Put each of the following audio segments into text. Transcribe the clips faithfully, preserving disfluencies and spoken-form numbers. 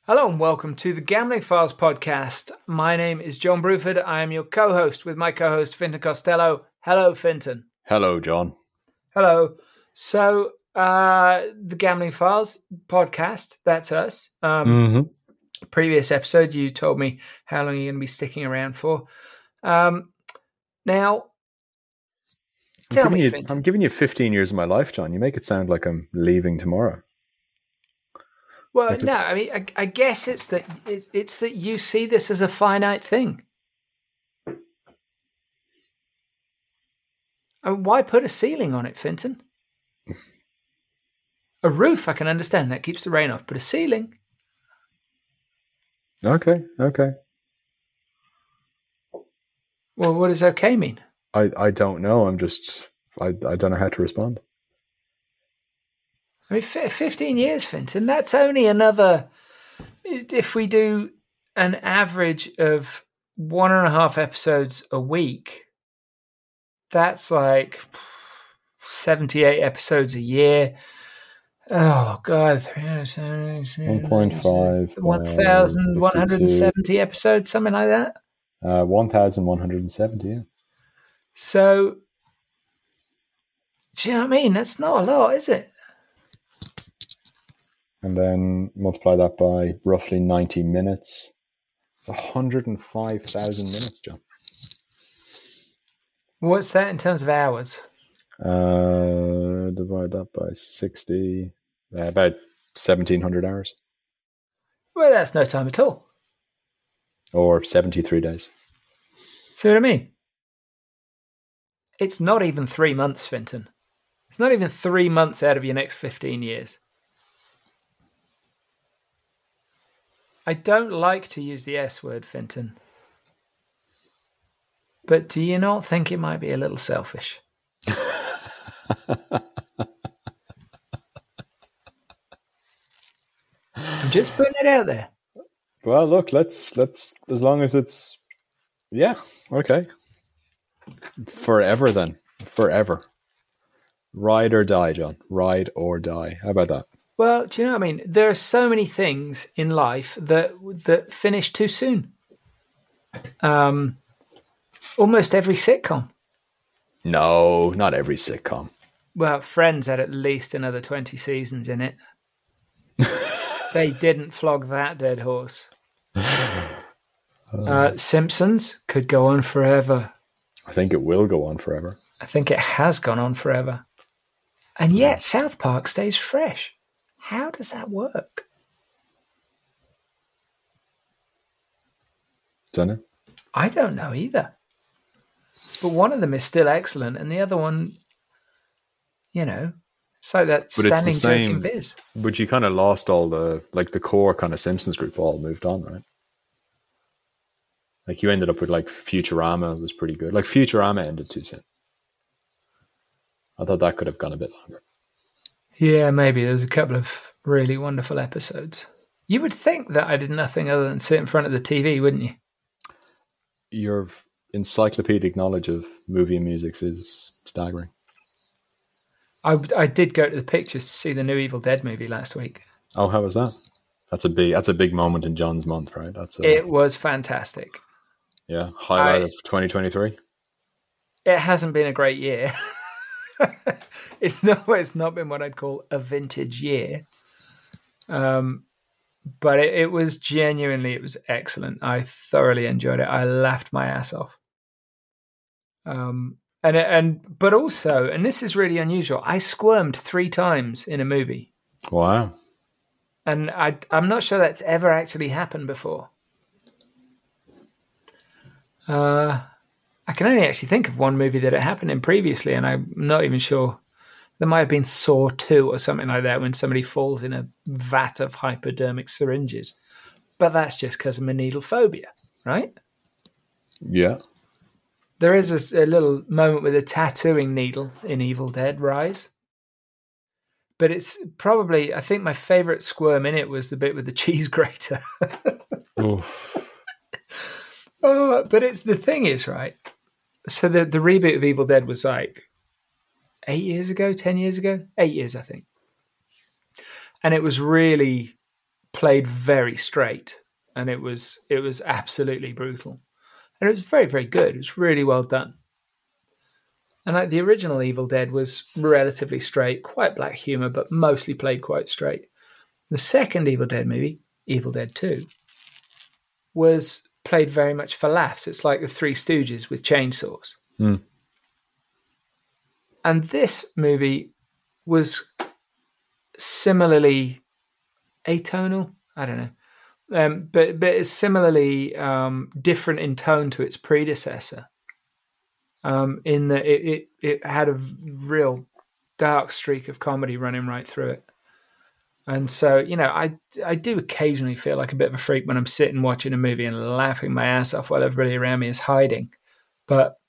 Hello and welcome to the Gambling Files podcast. My name is John Bruford. I am your co-host with my co-host Fintan Costello. Hello, Fintan. Hello, John. Hello. So, uh, the Gambling Files podcast, that's us. Um, Mm-hmm. Previous episode, you told me how long you're going to be sticking around for. Um, now, tell I'm me, you, Fintan. I'm giving you fifteen years of my life, John. You make it sound like I'm leaving tomorrow. Well, Like no, I mean, I, I guess it's that it's, it's that you see this as a finite thing. I mean, why put a ceiling on it, Fintan? A roof, I can understand. That keeps the rain off. But a ceiling? Okay, okay. Well, what does okay mean? I, I don't know. I'm just... I, I don't know how to respond. I mean, f- fifteen years, Fintan. That's only another... If we do an average of one and a half episodes a week, that's like seventy-eight episodes a year. Oh, God. one point five. one thousand one hundred seventy episodes, something like that. Uh, one thousand one hundred seventy, yeah. So, do you know what I mean? That's not a lot, is it? And then multiply that by roughly ninety minutes. It's one hundred five thousand minutes, John. What's that in terms of hours? Uh, divide that by sixty. Uh, about seventeen hundred hours. Well, that's no time at all. Or seventy-three days. See what I mean? It's not even three months, Fintan. It's not even three months out of your next fifteen years. I don't like to use the S word, Fintan. But do you not think it might be a little selfish? I'm just putting it out there. Well, look, let's, let's, as long as it's, yeah, okay. Forever then. Forever. Ride or die, John. Ride or die. How about that? Well, do you know what I mean? There are so many things in life that that finish too soon. Um, almost every sitcom. No, not every sitcom. Well, Friends had at least another twenty seasons in it. They didn't flog that dead horse. Uh, Simpsons could go on forever. I think it will go on forever. I think it has gone on forever. And yet South Park stays fresh. How does that work? Don't know. I don't know either. But one of them is still excellent, and the other one, you know, it's like that But it's standing the same. joke in Viz. But you kind of lost all the, like the core kind of Simpsons group all moved on, right? Like you ended up with like Futurama was pretty good. Like Futurama ended too soon. I thought that could have gone a bit longer. Yeah, maybe. There's a couple of really wonderful episodes. You would think that I did nothing other than sit in front of the T V, wouldn't you? Your encyclopedic knowledge of movie and music is staggering. I, I did go to the pictures to see the new Evil Dead movie last week. Oh, how was that? That's a big that's a big moment in John's month, right? That's a, It was fantastic. Yeah, highlight I, of twenty twenty-three. It hasn't been a great year. It's not. It's not been what I'd call a vintage year. Um, but it, it was genuinely. It was excellent. I thoroughly enjoyed it. I laughed my ass off. Um, and and but also, and this is really unusual. I squirmed three times in a movie. Wow. And I, I'm not sure that's ever actually happened before. Uh, I can only actually think of one movie that it happened in previously, and I'm not even sure. There might have been Saw two or something like that when somebody falls in a vat of hypodermic syringes. But that's just because of my needle phobia, right? Yeah. There is a, a little moment with a tattooing needle in Evil Dead Rise. But it's probably, I think my favorite squirm in it was the bit with the cheese grater. Oof. Oh, but it's the thing is, right? So the, the reboot of Evil Dead was like eight years ago, ten years ago, eight years, I think. And it was really played very straight, and it was it was absolutely brutal, and it was very very good. It was really well done. And like the original Evil Dead was relatively straight, quite black humor, but mostly played quite straight. The second Evil Dead movie, Evil Dead two, was played very much for laughs. It's like the Three Stooges with chainsaws. Mm. And this movie was similarly atonal. I don't know. Um, but but it's similarly um, different in tone to its predecessor. Um, in that it, it it had a real dark streak of comedy running right through it, and so you know I I do occasionally feel like a bit of a freak when I'm sitting watching a movie and laughing my ass off while everybody around me is hiding, but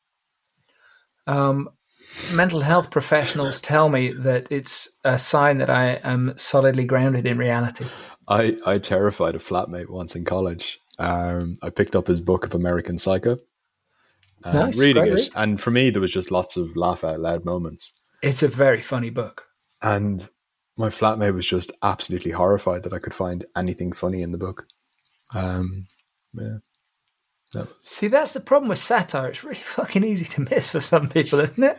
um, mental health professionals tell me that it's a sign that I am solidly grounded in reality. I I terrified a flatmate once in college. Um, I picked up his book of American Psycho. Um, nice, reading it, read. and for me there was just lots of laugh out loud moments. It's a very funny book, and my flatmate was just absolutely horrified that I could find anything funny in the book. Um, yeah. No. See, that's the problem with satire. It's really fucking easy to miss for some people, isn't it?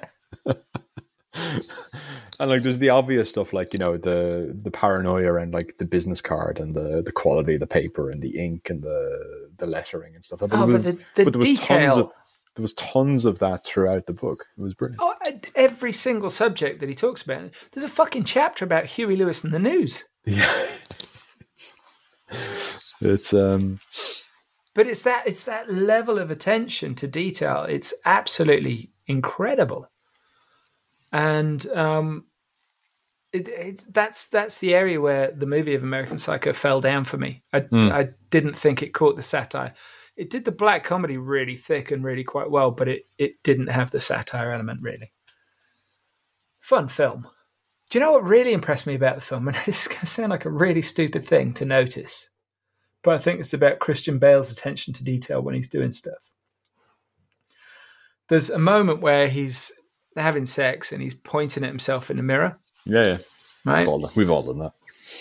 And like, there's the obvious stuff, like, you know, the the paranoia around like the business card and the, the quality of the paper and the ink and the the lettering and stuff. But, oh, was, but the, the but there was detail. tons of there was tons of that throughout the book. It was brilliant. Oh, every single subject that he talks about. There's a fucking chapter about Huey Lewis and the news. Yeah, it's, it's um. But it's that it's that level of attention to detail. It's absolutely incredible, and um, it, it's that's that's the area where the movie of American Psycho fell down for me. I mm. I didn't think it caught the satire. It did the black comedy really thick and really quite well, but it it didn't have the satire element really. Fun film. Do you know what really impressed me about the film? And it's going to sound like a really stupid thing to notice, but I think it's about Christian Bale's attention to detail when he's doing stuff. There's a moment where he's having sex and he's pointing at himself in the mirror. Yeah, yeah. Right? We've all done, we've all done that.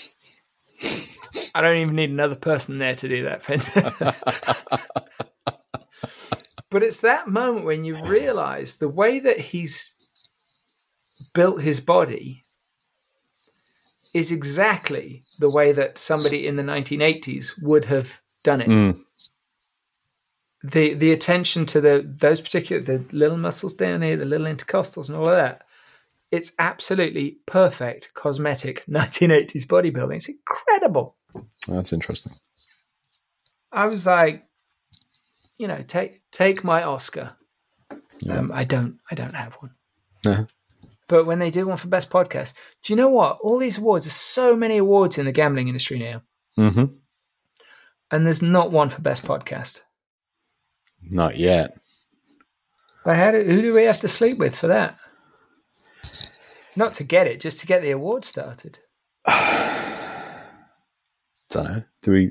I don't even need another person there to do that, Fenton. But it's that moment when you realize the way that he's built his body is exactly the way that somebody in the nineteen eighties would have done it. Mm. The the attention to the those particular the little muscles down here, the little intercostals and all of that. It's absolutely perfect cosmetic nineteen eighties bodybuilding. It's incredible. That's interesting. I was like, you know, take take my Oscar. Yeah. Um, I don't I don't have one. Uh-huh. But when they do one for best podcast, do you know what? All these awards, there's so many awards in the gambling industry now. Mm-hmm. And there's not one for best podcast. Not yet. But how do, who do we have to sleep with for that? Not to get it, just to get the award started. Don't know. Do we?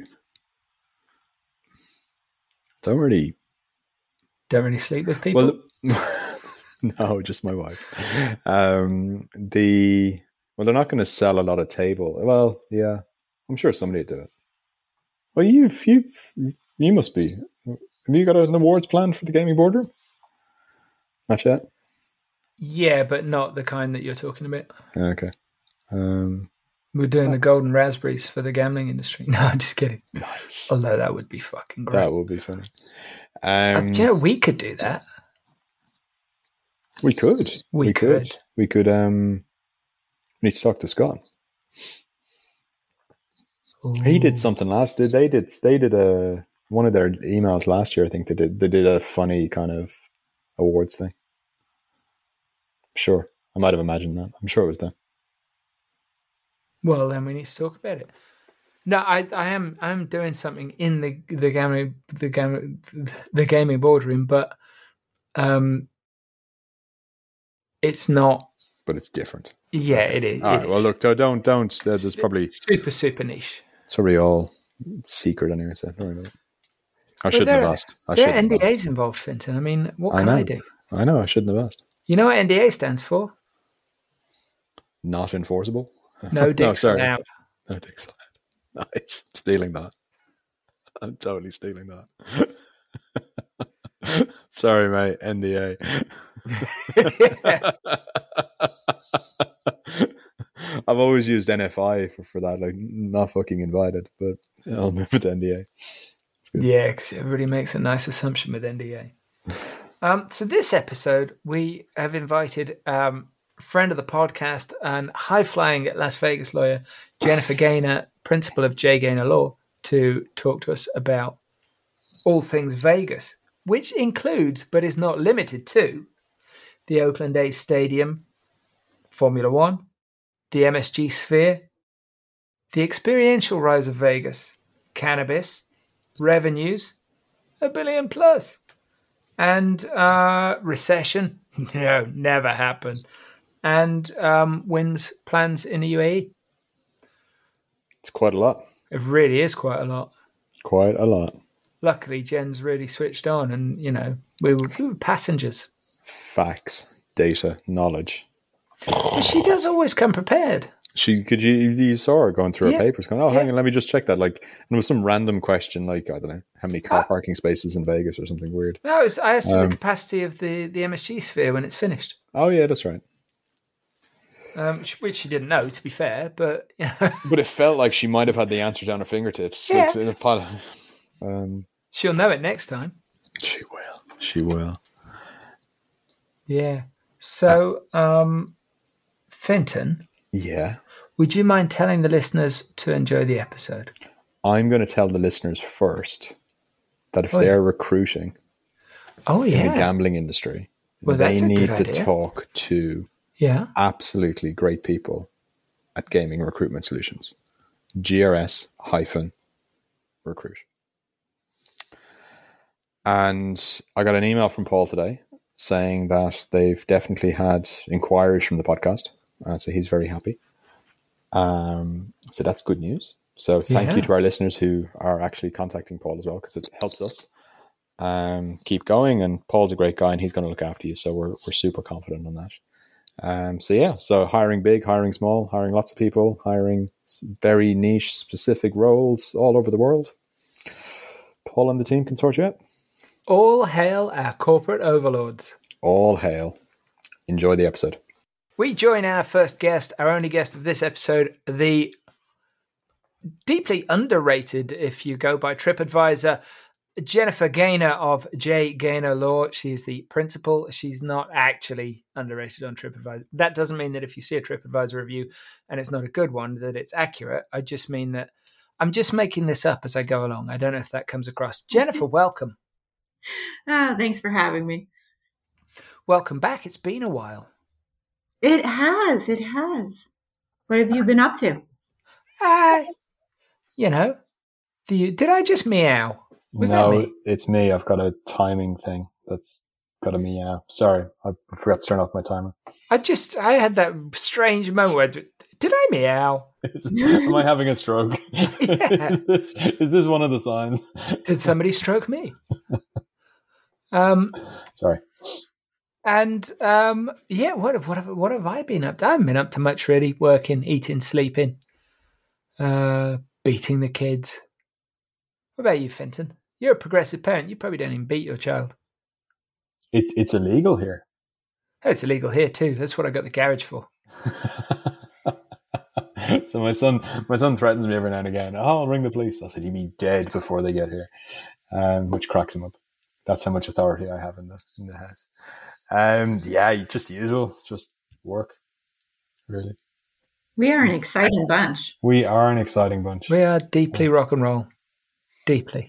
Don't really. Don't really sleep with people. Well, no, just my wife. Um, the well, they're not going to sell a lot of table. Well, yeah, I'm sure somebody would do it. Well, you've you you must be. Have you got an awards planned for the gaming boardroom? Not yet. Yeah, but not the kind that you're talking about. Okay. Um, We're doing the golden raspberries for the gambling industry. No, I'm just kidding. Nice. Although that would be fucking great. That would be funny. Um, do you know, we could do that. We could. We, we could. could. We could. Um, we need to talk to Scott. Ooh. He did something last. Did they did they did a one of their emails last year? I think they did. They did a funny kind of awards thing. Sure, I might have imagined that. I'm sure it was them. Well, then we need to talk about it. No, I, I am, I am doing something in the the gaming, the gaming, the gaming boardroom, but um, it's not. But it's different. Yeah, okay. it is. All it right. is. Well, look, don't, don't. Uh, there's probably super, super niche. It's probably all secret anyway. So don't worry about it. I well, shouldn't there, have asked. I there are N D As asked. Involved, Finton. I mean, what I can know. I do? I know. I shouldn't have asked. You know what N D A stands for? Not enforceable. No dicks no, sorry. allowed. No dicks allowed. Nice. Stealing that. I'm totally stealing that. Sorry, mate. N D A. I've always used N F I for, for that, like not fucking invited, but I'll move with N D A. Yeah, because everybody makes a nice assumption with N D A. Um, so this episode, we have invited um, a friend of the podcast and high-flying Las Vegas lawyer, Jennifer Gaynor, principal of J. Gaynor Law, to talk to us about all things Vegas, which includes, but is not limited to, the Oakland A's Stadium, Formula One, the M S G Sphere, the experiential rise of Vegas, cannabis, revenues, a billion plus, and uh, recession, no, never happened, and um, Wynn's plans in the U A E. It's quite a lot. It really is quite a lot. Quite a lot. Luckily, Jen's really switched on, and you know we were, we were passengers. Facts, data, knowledge. But she does always come prepared. She could you you saw her going through Yeah. her papers, going, "Oh, Yeah. hang on, let me just check that." Like, and it was some random question, like I don't know how many car Ah. parking spaces in Vegas or something weird. No, it's, I asked her Um, the capacity of the, the M S G Sphere when it's finished, Oh yeah, that's right. um, which- which she didn't know, to be fair. But you know, But it felt like she might have had the answer down her fingertips. Yeah. It's in a pile. Um, she'll know it next time. she will. She will. Yeah. So, um, Fenton, Yeah. would you mind telling the listeners to enjoy the episode? I'm going to tell the listeners first that if Oh, they're yeah. recruiting Oh, in the yeah. gambling industry, Well, they that's a need good to idea. talk to Yeah. absolutely great people at Gaming Recruitment Solutions. G R S hyphen recruit. And I got an email from Paul today saying that they've definitely had inquiries from the podcast. Uh, so he's very happy. Um, so that's good news. So thank Yeah. you to our listeners who are actually contacting Paul as well, because it helps us um, keep going. And Paul's a great guy and he's going to look after you. So we're, we're super confident on that. Um, so yeah, so hiring big, hiring small, hiring lots of people, hiring s- very niche specific roles all over the world. Paul and the team can sort you out. All hail our corporate overlords. All hail. Enjoy the episode. We join our first guest, our only guest of this episode, the deeply underrated, if you go by TripAdvisor, Jennifer Gaynor of J. Gaynor Law. She's the principal. She's not actually underrated on TripAdvisor. That doesn't mean that if you see a TripAdvisor review and it's not a good one, that it's accurate. I just mean that I'm just making this up as I go along. I don't know if that comes across. Jennifer, welcome. Oh, thanks for having me. Welcome back. It's been a while. It has. It has. What have you been up to? Uh, you know, the, did I just meow? Was no, that me? it's me. I've got a timing thing that's got a meow. Sorry, I forgot to turn off my timer. I just, I had that strange moment where, did I meow? Is, am I having a stroke? Yeah. is, this, is this one of the signs? Did somebody stroke me? Um, Sorry. and um, yeah, what what have, what have I been up to? I haven't been up to much really. Working, eating, sleeping, uh, beating the kids. What about you, Fenton? You're a progressive parent. You probably don't even beat your child. It, it's illegal here. Oh, it's illegal here too. That's what I got the garage for. So my son, my son threatens me every now and again. Oh, I'll ring the police. I said, "You'd be dead before they get here," um, which cracks him up. That's how much authority I have in the in the house. Um, yeah, just the usual, just work. Really, We are an exciting bunch. we are an exciting bunch. We are deeply rock and roll, deeply.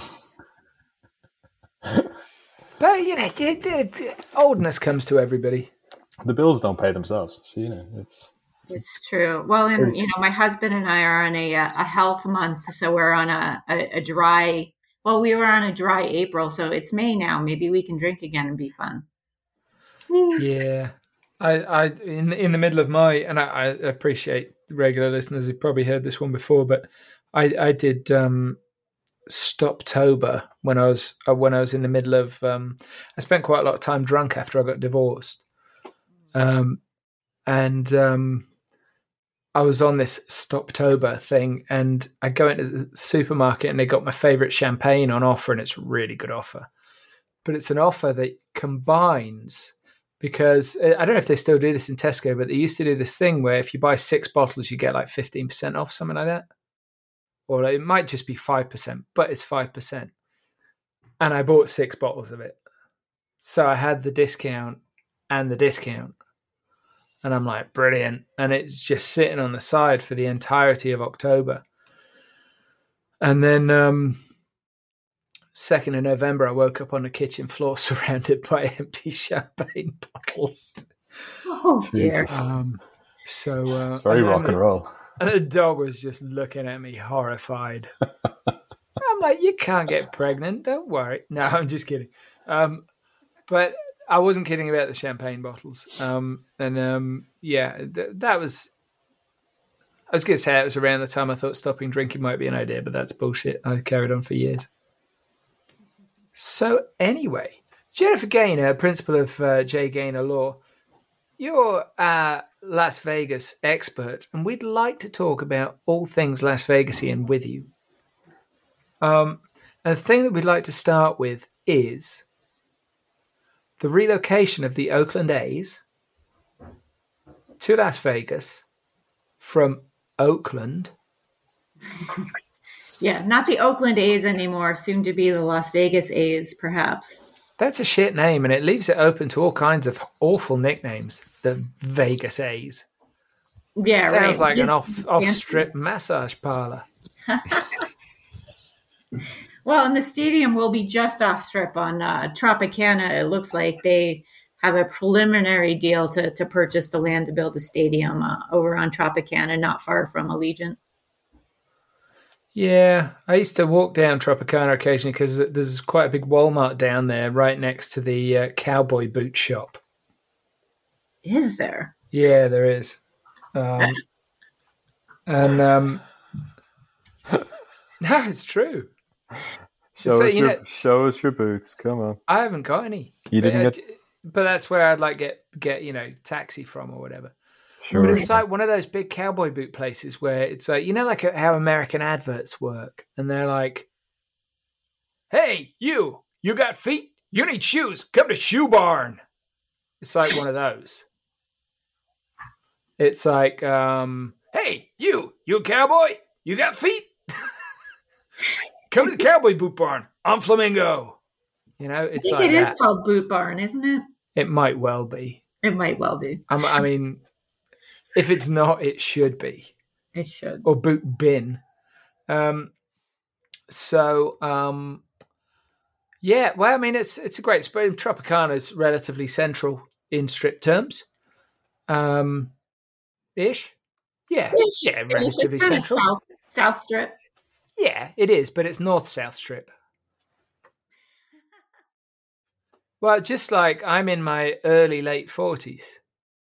But you know, it, it, it, oldness comes to everybody. The bills don't pay themselves, so you know it's. It's true. Well, and you know, my husband and I are on a uh, a health month, so we're on a, a, a dry. Well, we were on a dry April, so it's May now. Maybe we can drink again and be fun. Yeah, I, I in in the middle of my, and I, I appreciate the regular listeners who've probably heard this one before, but I I did um, Stoptober when I was uh, when I was in the middle of. Um, I spent quite a lot of time drunk after I got divorced, um, and um, I was on this Stoptober thing, and I go into the supermarket and they got my favorite champagne on offer, and it's a really good offer. But it's an offer that combines, because I don't know if they still do this in Tesco, but they used to do this thing where if you buy six bottles, you get like fifteen percent off, something like that. Or it might just be five percent, but it's five percent. And I bought six bottles of it. So I had the discount and the discount. And I'm like, brilliant. And it's just sitting on the side for the entirety of October. And then um, second of November, I woke up on the kitchen floor surrounded by empty champagne bottles. Oh, dear. Um, so uh, It's very rock and roll. And the dog was just looking at me horrified. I'm like, you can't get pregnant. Don't worry. No, I'm just kidding. Um, but I wasn't kidding about the champagne bottles. Um, and um, yeah, th- that was, I was going to say it was around the time I thought stopping drinking might be an idea, but that's bullshit. I carried on for years. So anyway, Jennifer Gaynor, principal of uh, J. Gaynor Law, you're a Las Vegas expert, and we'd like to talk about all things Las Vegasian with you. Um, and the thing that we'd like to start with is the relocation of the Oakland A's to Las Vegas from Oakland. Yeah, not the Oakland A's anymore, soon to be the Las Vegas A's, perhaps. That's a shit name, and it leaves it open to all kinds of awful nicknames. The Vegas A's. Yeah, Sounds right. Sounds like Just an off, off-strip massage parlor. Well, and the stadium will be just off strip on uh, Tropicana. It looks like they have a preliminary deal to, to purchase the land to build a stadium uh, over on Tropicana, not far from Allegiant. Yeah, I used to walk down Tropicana occasionally because there's quite a big Walmart down there right next to the uh, cowboy boot shop. Is there? Yeah, there is. Um, and um, no, it's true. Show, So, us you your, know- show us your boots. Come on. I haven't got any. You didn't but, get... uh, but that's where I'd like get get you know taxi from or whatever. Sure. But it's like one of those big cowboy boot places where it's like, you know, like how American adverts work. And they're like, hey, you, you got feet? You need shoes. Come to Shoe Barn. It's like one of those. It's like, um, hey, you, you a cowboy? You got feet? Come to the Cowboy Boot Barn. I'm Flamingo. You know, it's I think like it is that. called Boot Barn, isn't it? It might well be. It might well be. I'm, I mean, if it's not, it should be. It should. Or boot bin. Um, so, um, yeah, well, I mean, it's it's a great spot. Tropicana is relatively central in strip terms. Um, ish? Yeah, Ish. yeah, It's relatively kind of central. south, south strip. Yeah, it is, but it's north-south strip. Well, just like I'm in my early, late forties.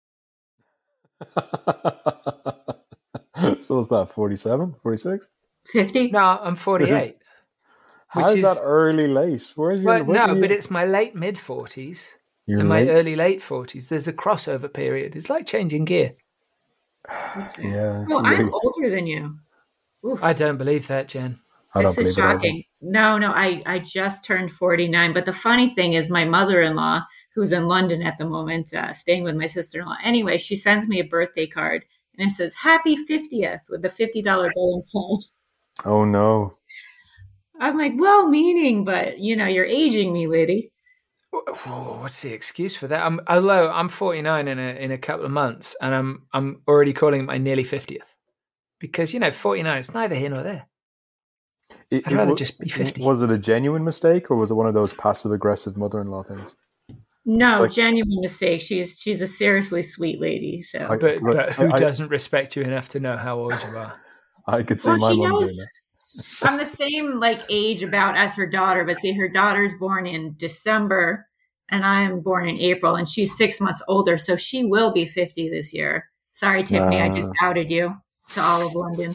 So is that forty-seven, forty-six? fifty? No, I'm forty-eight. How's is- that early late? Where's your Well, where no, do you- but it's my late mid-forties You're and my late? early, late forties. There's a crossover period. It's like changing gear. Yeah. Oh, I'm really. older than you. Oof. I don't believe that, Jen. I don't This is believe it either. shocking. No, no, I, I just turned forty-nine. But the funny thing is, my mother-in-law, who's in London at the moment, uh, staying with my sister-in-law. Anyway, she sends me a birthday card, and it says "Happy fiftieth" with a fifty dollar bill inside. Oh no. I'm like, well-meaning, but you know, you're aging me, lady. Whoa, what's the excuse for that? I'm although I'm forty-nine in a in a couple of months, and I'm I'm already calling it my nearly fiftieth because you know forty-nine. It's neither here nor there. It- I'd it rather wa- just be fifty. Was it a genuine mistake, or was it one of those passive-aggressive mother-in-law things? No, Like- genuine mistake. She's she's a seriously sweet lady. So, I- But Look, but who I- doesn't respect you enough to know how old you are? I could see Well, my she mum knows- doing that. I'm the same like age about as her daughter, but see, her daughter's born in December, and I am born in April, and she's six months older, so she will be fifty this year. Sorry, Tiffany, I just outed you to all of London.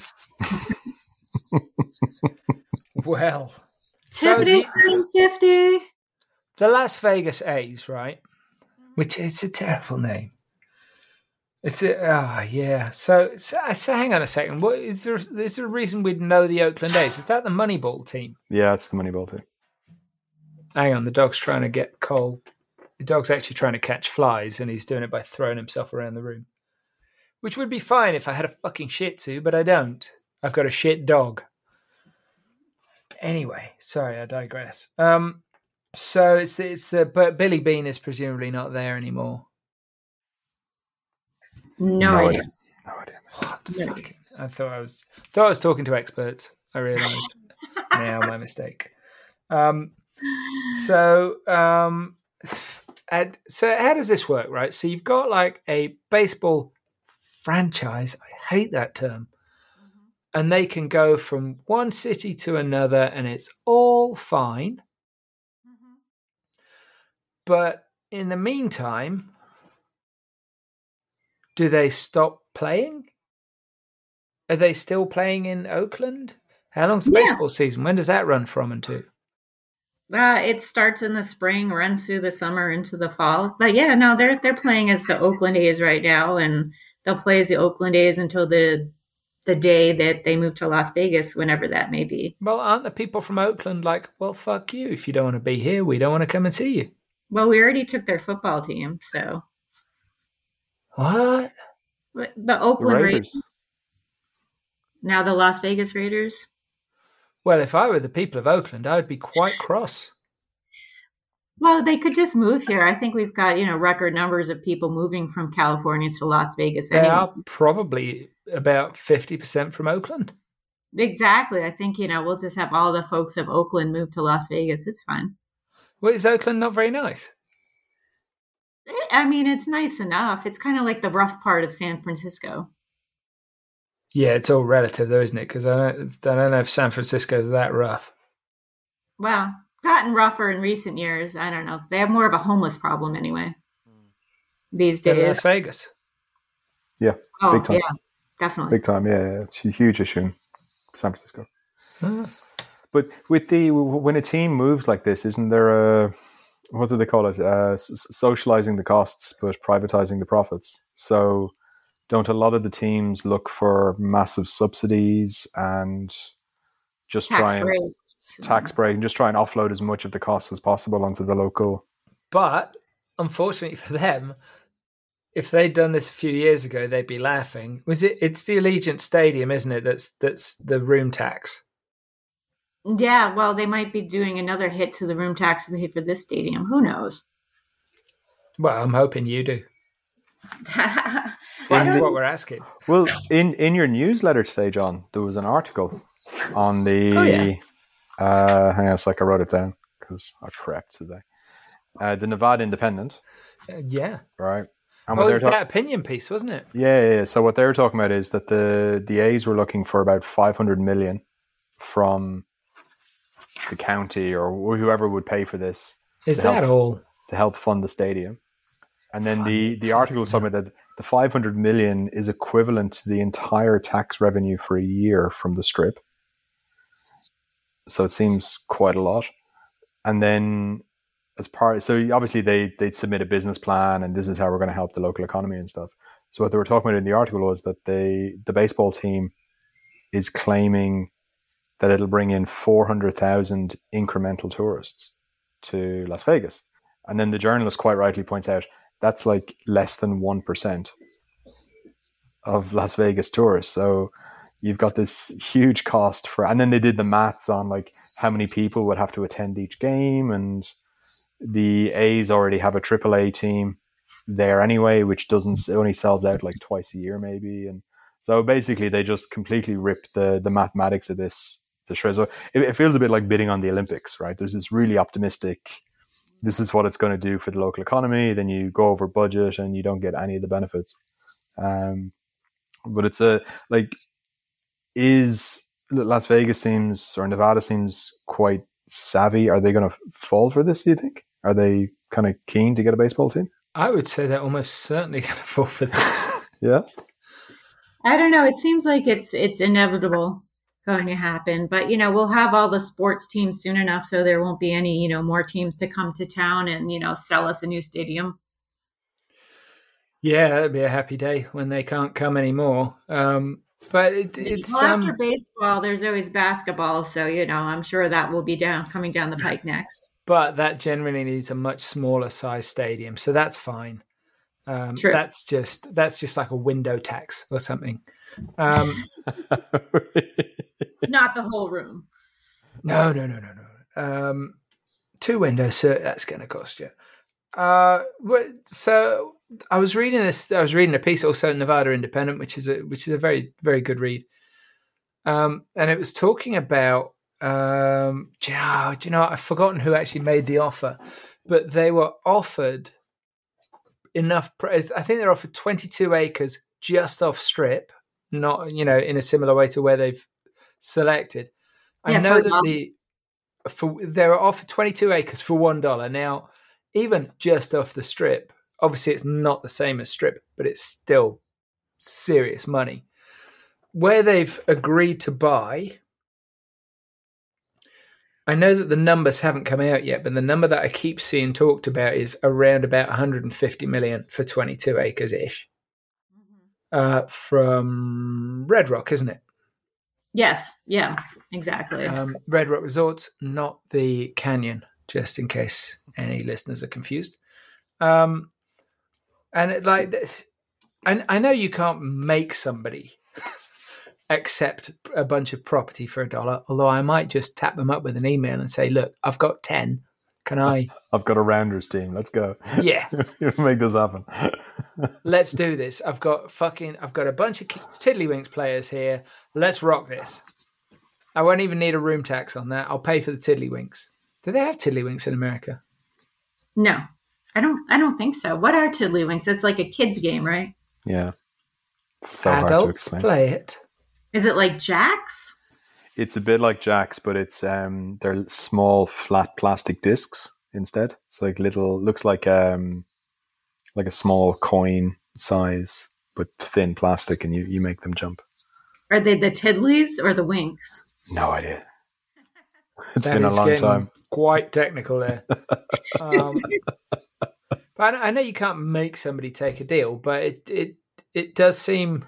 Well, so Tiffany the, turned fifty. the Las Vegas A's, right? Which is a terrible name. It's a, oh yeah. So, so so hang on a second. What is there? Is there a reason we'd know the Oakland A's? Is that the Moneyball team? Yeah, it's the Moneyball team. Hang on, the dog's trying to get Cole. The dog's actually trying to catch flies, and he's doing it by throwing himself around the room, which would be fine if I had a fucking Shih Tzu, but I don't. I've got a shit dog. Anyway, sorry, I digress. Um, so it's the, it's the but Billy Beane is presumably not there anymore. No, No idea. idea. No idea. What the fucking? I thought I was thought I was talking to experts. I realised now my mistake. Um, so um, and so how does this work, right? So you've got like a baseball franchise. I hate that term. And they can go from one city to another, and it's all fine. Mm-hmm. But in the meantime, do they stop playing? Are they still playing in Oakland? How long's the Yeah. baseball season? When does that run from and to? Uh, it starts in the spring, runs through the summer into the fall. But yeah, no, they're they're playing as the Oakland A's right now, and they'll play as the Oakland A's until the the day that they move to Las Vegas, whenever that may be. Well, aren't the people from Oakland like, well, fuck you. If you don't want to be here, we don't want to come and see you. Well, we already took their football team, so What? the The Oakland Raiders. Raiders. Now the Las Vegas Raiders. Well, if I were the people of Oakland, I would be quite cross. Well, they could just move here. I think we've got, you know, record numbers of people moving from California to Las Vegas. They anyway. are probably about fifty percent from Oakland. Exactly. I think, you know, we'll just have all the folks of Oakland move to Las Vegas. It's fine. Well, is Oakland not very nice? I mean, it's nice enough. It's kind of like the rough part of San Francisco. Yeah, it's all relative though, isn't it? Because I don't, I don't know if San Francisco's that rough. Well, gotten rougher in recent years. I don't know. They have more of a homeless problem anyway these Than days. Las Vegas. Yeah, Oh, big time. yeah, definitely. Big time. Yeah, yeah, it's a huge issue in San Francisco. Ah. But with the when a team moves like this, isn't there a what do they call it? Uh, s- socializing the costs, but privatizing the profits. So, don't a lot of the teams look for massive subsidies and just Tax try and breaks. tax break and just try and offload as much of the costs as possible onto the local? But unfortunately for them, if they'd done this a few years ago, they'd be laughing. Was it? It's the Allegiant Stadium, isn't it? That's that's the room tax. Yeah, well, they might be doing another hit to the room tax to pay for this stadium. Who knows? Well, I'm hoping you do. I That's don't- what we're asking. Well, in, in your newsletter today, John, there was an article on the. Oh, yeah. uh, hang on a sec, I wrote it down because I prepped today. Uh, the Nevada Independent, Uh, yeah. right? And Oh, what it's they're that talk- opinion piece, wasn't it? yeah, yeah, yeah. So what they were talking about is that the the A's were looking for about five hundred million from the county or whoever would pay for this Is To that help. all? to help fund the stadium. And then the, Fund- the article was talking about that the five hundred million is equivalent to the entire tax revenue for a year from the strip. So it seems quite a lot. And then as part, so obviously they, they'd submit a business plan and this is how we're going to help the local economy and stuff. So what they were talking about in the article was that they, the baseball team is claiming that it'll bring in four hundred thousand incremental tourists to Las Vegas. And then the journalist quite rightly points out that's like less than one percent of Las Vegas tourists. So you've got this huge cost for, and then they did the maths on like how many people would have to attend each game. And the A's already have a triple A team there anyway, which doesn't, only sells out like twice a year maybe. And so basically they just completely ripped the, the mathematics of this to shreds. So it, it feels a bit like bidding on the Olympics, right? There's this really optimistic, this is what it's going to do for the local economy. Then you go over budget and you don't get any of the benefits. Um, but it's a, like, is Las Vegas seems, or Nevada seems quite savvy. Are they going to fall for this, do you think? Are they kind of keen to get a baseball team? I would say they're almost certainly going to fall for this. Yeah. I don't know. It seems like it's it's inevitable going to happen. But, you know, we'll have all the sports teams soon enough, so there won't be any, you know, more teams to come to town and, you know, sell us a new stadium. Yeah, that'd be a happy day when they can't come anymore. Um, but it, it's well, after um, baseball, there's always basketball, so you know, I'm sure that will be down coming down the pike next. but that generally needs a much smaller size stadium, so that's fine. Um, True. That's just that's just like a window tax or something. Um, Not the whole room. no, no, no, no, no. Um, two windows, so that's going to cost you. Uh, what- so I was reading this. I was reading a piece also in Nevada Independent, which is a which is a very very good read. Um, and it was talking about. Um, do you know, do you know what? I've forgotten who actually made the offer, but they were offered enough. I think they're offered twenty-two acres just off strip, not you know in a similar way to where they've selected. I Yeah, know for that one. the for they were offered twenty-two acres for one dollar. Now, even just off the strip, obviously it's not the same as strip, but it's still serious money. Where they've agreed to buy, I know that the numbers haven't come out yet, but the number that I keep seeing talked about is around about one hundred fifty million for twenty-two acres ish. Uh, from Red Rock, isn't it? Yes. Yeah. Exactly. Um, Red Rock Resorts, not the Canyon, just in case any listeners are confused. Um, and it, like, I, I know you can't make somebody accept a bunch of property for a dollar, although I might just tap them up with an email and say, look, I've got ten. Can I? I've got a Rounders team. Let's go. Yeah. Make this happen. Let's do this. I've got fucking, I've got a bunch of Tiddlywinks players here. Let's rock this. I won't even need a room tax on that. I'll pay for the Tiddlywinks. Do they have Tiddlywinks in America? No, I don't. I don't think so. What are Tiddlywinks? It's like a kids game, right? Yeah. It's so hard to Adults explain. play it. Is it like Jacks? It's a bit like Jacks, but it's um they're small flat plastic discs instead. It's like little looks like um like a small coin size but thin plastic, and you, you make them jump. Are they the Tiddlies or the Winks? No idea. It's That been a is long getting time. Quite technical there. um, but I, I know you can't make somebody take a deal, but it it it does seem.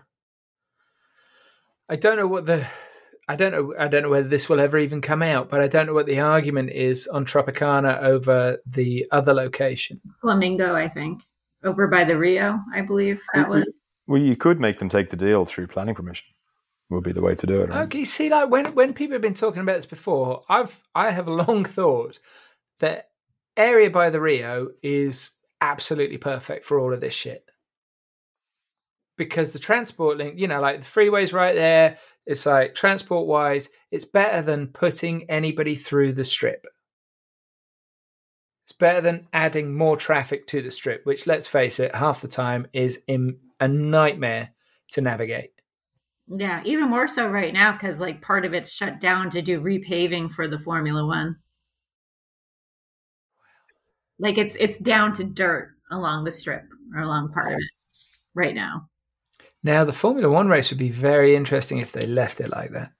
I don't know what the. I don't know. I don't know whether this will ever even come out, but I don't know what the argument is on Tropicana over the other location. Flamingo, I think, over by the Rio, I believe that was. Well, you could make them take the deal through planning permission. Would be the way to do it. Right? Okay, see, like when when people have been talking about this before, I've I have long thought that area by the Rio is absolutely perfect for all of this shit. Because the transport link, you know, like the freeway's right there. It's like transport wise, it's better than putting anybody through the strip. It's better than adding more traffic to the strip, which, let's face it, half the time is in a nightmare to navigate. Yeah, even more so right now because like part of it's shut down to do repaving for the Formula One. Like it's it's down to dirt along the strip or along part of it right now. Now, the Formula One race would be very interesting if they left it like that.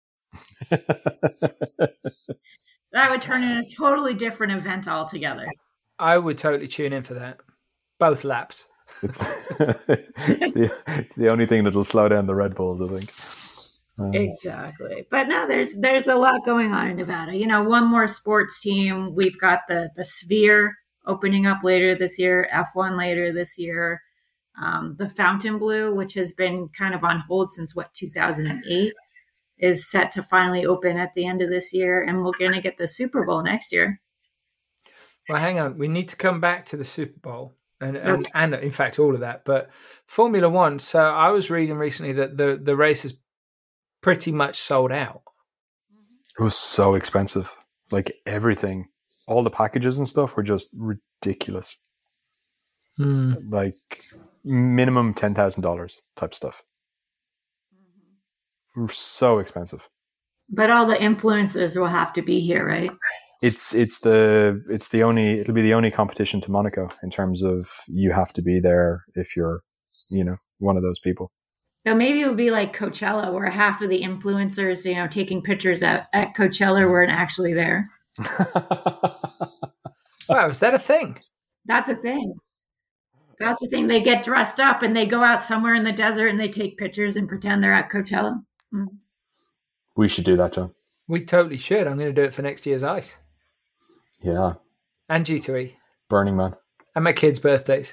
That would turn into a totally different event altogether. I would totally tune in for that. Both laps. It's, it's, the, it's the only thing that'll slow down the Red Bulls, I think. Um, Exactly. But no, there's there's a lot going on in Nevada. You know, one more sports team. We've got the the Sphere opening up later this year, F one later this year. Um, the Fontainebleau, which has been kind of on hold since, what, two thousand eight, is set to finally open at the end of this year. And we're going to get the Super Bowl next year. Well, hang on. We need to come back to the Super Bowl and, and, okay. and in fact, all of that. But Formula One, so I was reading recently that the, the race is pretty much sold out. It was so expensive. Like everything, all the packages and stuff were just ridiculous. Hmm. Like minimum ten thousand dollars type stuff. Mm-hmm. So expensive. But all the influencers will have to be here, right? It's it's the it's the only it'll be the only competition to Monaco in terms of you have to be there if you're, you know, one of those people. So maybe it would be like Coachella, where half of the influencers, you know, taking pictures at, at Coachella weren't actually there. Wow, is that a thing? That's a thing. That's the thing. They get dressed up and they go out somewhere in the desert and they take pictures and pretend they're at Coachella. Mm. We should do that, John. We totally should. I'm going to do it for next year's Ice. Yeah. And G two E. Burning Man. And my kids' birthdays.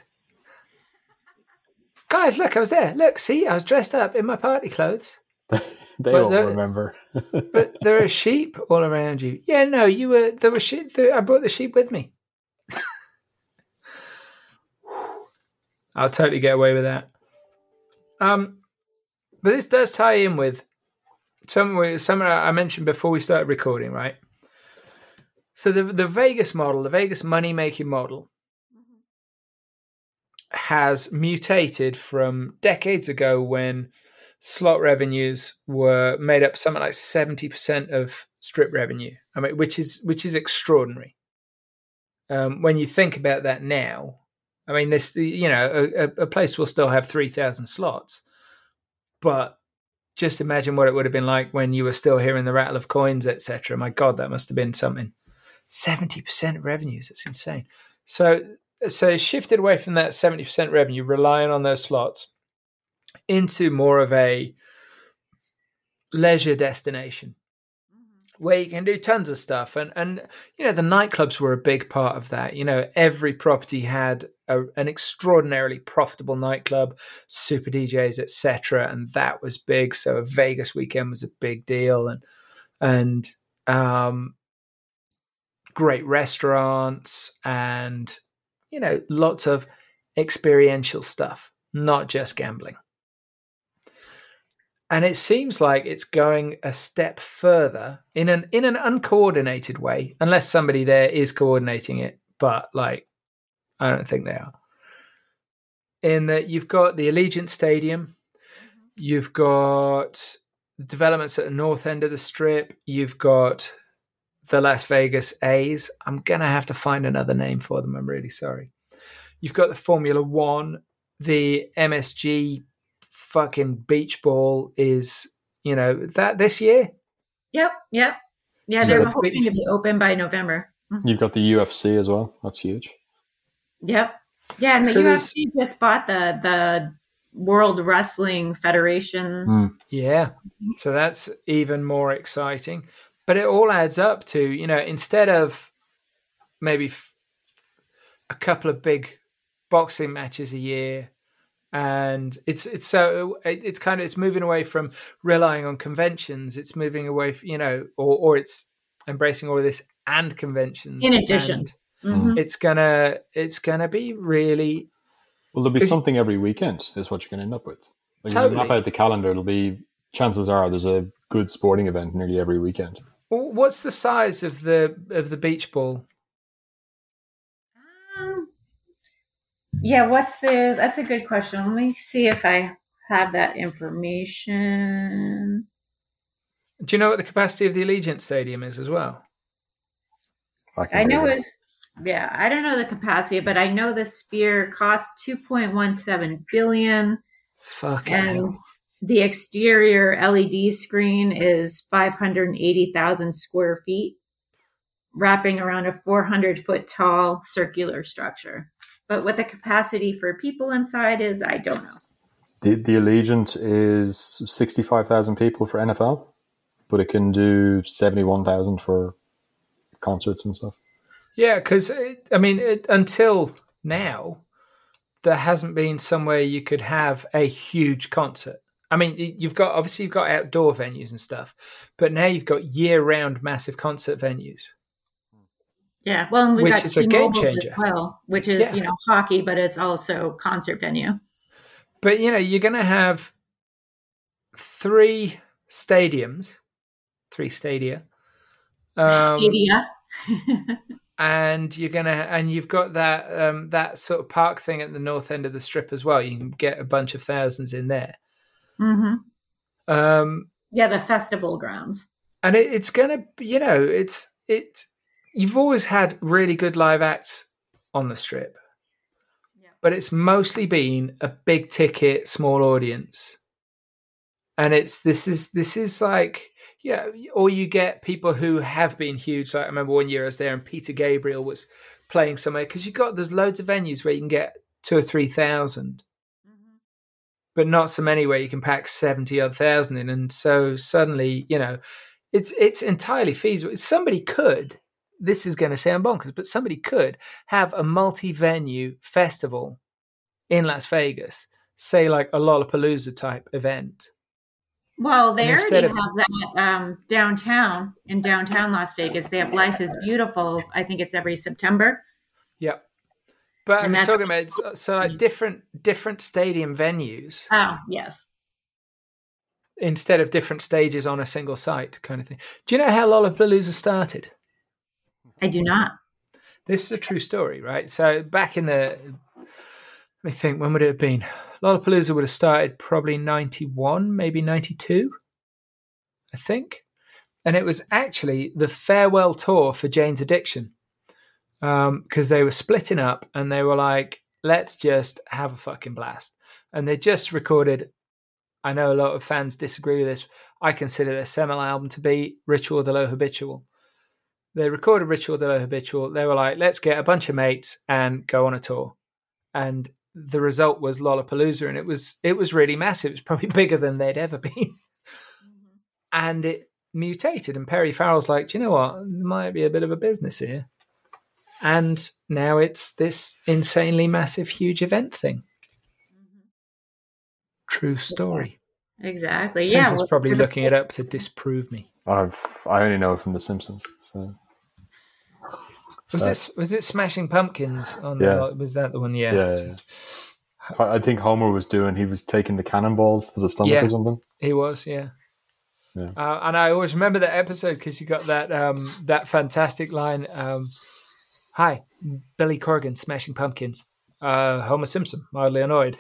Guys, look, I was there. Look, see, I was dressed up in my party clothes. They But all the- remember. But there are sheep all around you. Yeah, no, you were. There were sheep. There, I brought the sheep with me. I'll totally get away with that. Um, but this does tie in with something, something I mentioned before we started recording, right? So the the Vegas model, the Vegas money making model, has mutated from decades ago when slot revenues were made up something like seventy percent of strip revenue. I mean, which is which is extraordinary. Um, when you think about that now, I mean, this you know a, a place will still have three thousand slots, but just imagine what it would have been like when you were still hearing the rattle of coins, et cetera. My God, that must have been something. seventy percent of revenues. That's insane. So, so it shifted away from that seventy percent revenue, relying on those slots, into more of a leisure destination where you can do tons of stuff. And, and you know, the nightclubs were a big part of that. You know, every property had a, an extraordinarily profitable nightclub, super D Js, et cetera. And that was big. So a Vegas weekend was a big deal. And, and, um, great restaurants and, you know, lots of experiential stuff, not just gambling. And it seems like it's going a step further in an in an uncoordinated way, unless somebody there is coordinating it. But like, I don't think they are. In that you've got the Allegiant Stadium, you've got the developments at the north end of the strip, you've got the Las Vegas A's. I'm going to have to find another name for them. I'm really sorry. You've got the Formula One, the M S G fucking beach ball is, you know, that this year? Yep, yep. Yeah, So they're the hoping beach- to be open by November. Mhm. You've got the U F C as well. That's huge. Yep. Yeah, and the So U F there's- C just bought the the World Wrestling Federation. Mm. Yeah. So that's even more exciting. But it all adds up to, you know, instead of maybe f- a couple of big boxing matches a year, and it's it's so it's kind of it's moving away from relying on conventions. It's moving away, from, you know, or or it's embracing all of this and conventions. In addition. And Mhm. it's gonna it's gonna be really Well, there'll be 'Cause- something every weekend is what you're going to end up with. Like Totally. If you map out the calendar, it'll be, chances are there's a good sporting event nearly every weekend. Well, what's the size of the of the beach ball? Um, yeah, what's the that's a good question. Let me see if I have that information. Do you know what the capacity of the Allegiant Stadium is as well? can I know believe it yeah, I don't know the capacity, but I know the Sphere costs two point one seven billion Fucking and hell. the exterior L E D screen is five hundred eighty thousand square feet, wrapping around a four hundred foot tall circular structure. But what the capacity for people inside is, I don't know. The, the Allegiant is sixty-five thousand people for N F L, but it can do seventy-one thousand for concerts and stuff. Yeah, because I mean, it, until now, there hasn't been somewhere you could have a huge concert. I mean, y- you've got obviously you've got outdoor venues and stuff, but now you've got year-round massive concert venues. Yeah, well, and we've Which got is a game T-Mobile as changer. well, which is, Yeah. you know, hockey, but it's also concert venue. But you know, you're going to have three stadiums, three stadia, um, Stadia. and you're gonna and you've got that um, that sort of park thing at the north end of the strip as well. You can get a bunch of thousands in there, hmm um, Yeah, the festival grounds. and it, it's gonna, you know, it's it. You've always had really good live acts on the strip, Yeah. but it's mostly been a big ticket, small audience, and it's this is this is like. Yeah, or you get people who have been huge. Like I remember one year I was there and Peter Gabriel was playing somewhere because you got there's loads of venues where you can get two or three thousand, Mhm. but not so many where you can pack seventy odd thousand in. And so suddenly, you know, it's it's entirely feasible. Somebody could, this is going to sound bonkers, but somebody could have a multi-venue festival in Las Vegas, say like a Lollapalooza type event. Well, they And already instead of- have that um, downtown, in downtown Las Vegas. They have Life is Beautiful. I think it's every September. Yeah. But And I'm that's- talking about it's, so like different different stadium venues Oh, yes. instead of different stages on a single site kind of thing. Do you know how Lollapalooza started? I do not. This is a true story, right? So back in the, let me think, when would it have been? Lollapalooza would have started probably ninety-one, maybe ninety-two, I think. And it was actually the farewell tour for Jane's Addiction. Because um, they were splitting up and they were like, let's just have a fucking blast. And they just recorded, I know a lot of fans disagree with this, I consider their seminal album to be Ritual de lo Habitual. They recorded Ritual de lo Habitual. They were like, let's get a bunch of mates and go on a tour. And the result was Lollapalooza, and it was it was really massive. It was probably bigger than they'd ever been. Mm-hmm. And it mutated, and Perry Farrell's like, do you know what? There might be a bit of a business here. And now it's this insanely massive, huge event thing. Mm-hmm. True story. Exactly. Finch Yeah. is well, probably looking it up to disprove me. I've I only know it from The Simpsons. So was uh, this was it Smashing Pumpkins? On yeah. the, was that the one? Yeah. Yeah, yeah, yeah. I think Homer was doing. He was taking the cannonballs to the stomach yeah, or something. He was. Yeah. Yeah. Uh, and I always remember that episode because you got that um, that fantastic line. Um, Hi, Billy Corgan, Smashing Pumpkins. Uh, Homer Simpson, mildly annoyed.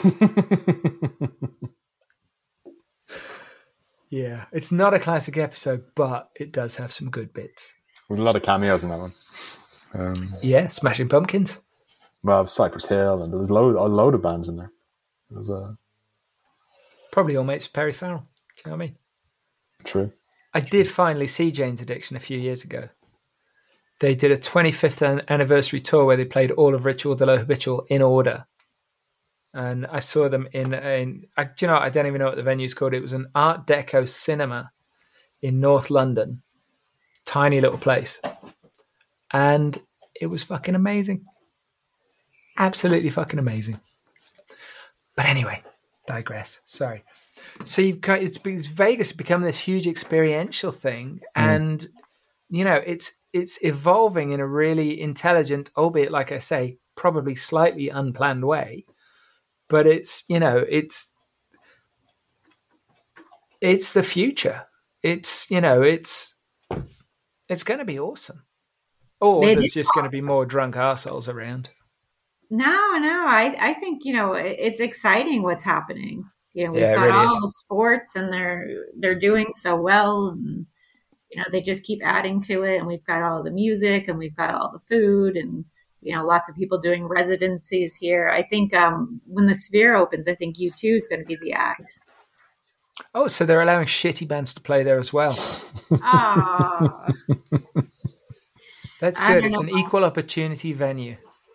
Yeah, it's not a classic episode, but it does have some good bits. With a lot of cameos in that one. Um, yeah, Smashing Pumpkins. Well, Cypress Hill, and there was a load, a load of bands in there. It was uh... Probably all mates with Perry Farrell. Do you know what I mean? True. I did finally see Jane's Addiction a few years ago. They did a twenty-fifth anniversary tour where they played all of Ritual de lo Habitual in order. And I saw them in, in I, do you know, I don't even know what the venue's called. It was an Art Deco cinema in North London. Tiny little place. And it was fucking amazing. Absolutely fucking amazing. But anyway, digress. Sorry. So you've got, it's, it's Vegas become this huge experiential thing. Mm. And, you know, it's, it's evolving in a really intelligent, albeit, like I say, probably slightly unplanned way. But it's, you know, it's it's the future. It's, you know, it's it's going to be awesome. Or it there's just awesome. Going to be more drunk arseholes around. No, no, I, I think, you know, it's exciting what's happening. You know, we've yeah, got really all is. the sports and they're they're doing so well, and you know, they just keep adding to it, and we've got all the music and we've got all the food, and you know, lots of people doing residencies here. I think um, when the Sphere opens, I think U two is going to be the act. Oh, so they're allowing shitty bands to play there as well. Oh. That's good. It's an equal opportunity venue.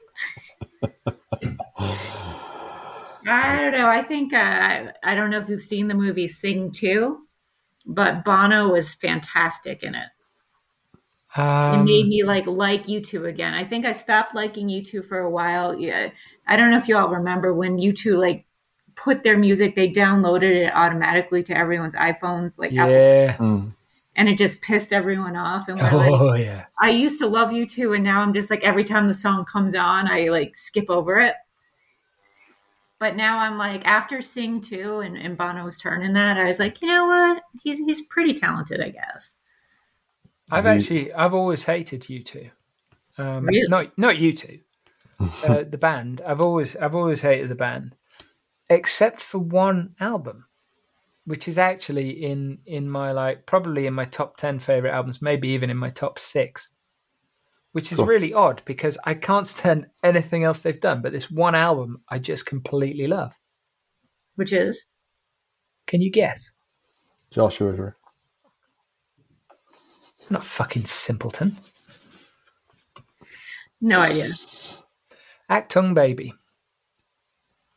I don't know. I think, uh, I don't know if you've seen the movie Sing two, but Bono was fantastic in it. Um, it made me like like U two again. I think I stopped liking U two for a while. Yeah, I don't know if you all remember when U two like put their music, they downloaded it automatically to everyone's iPhones, like yeah, Apple, mm. and it just pissed everyone off. And we're oh like, yeah, I used to love U two, and now I'm just like every time the song comes on, I like skip over it. But now I'm like, after Sing two and, and Bono's turn in that, I was like, you know what? He's he's pretty talented, I guess. I've actually, I've always hated U two. Um, really? Not not U two, uh, the band. I've always, I've always hated the band, except for one album, which is actually in in my like probably in my top ten favorite albums, maybe even in my top six. Which is cool. Really odd because I can't stand anything else they've done, but this one album I just completely love. Which is? Can you guess? Joshua Tree. I'm not fucking simpleton. No idea. Achtung Baby.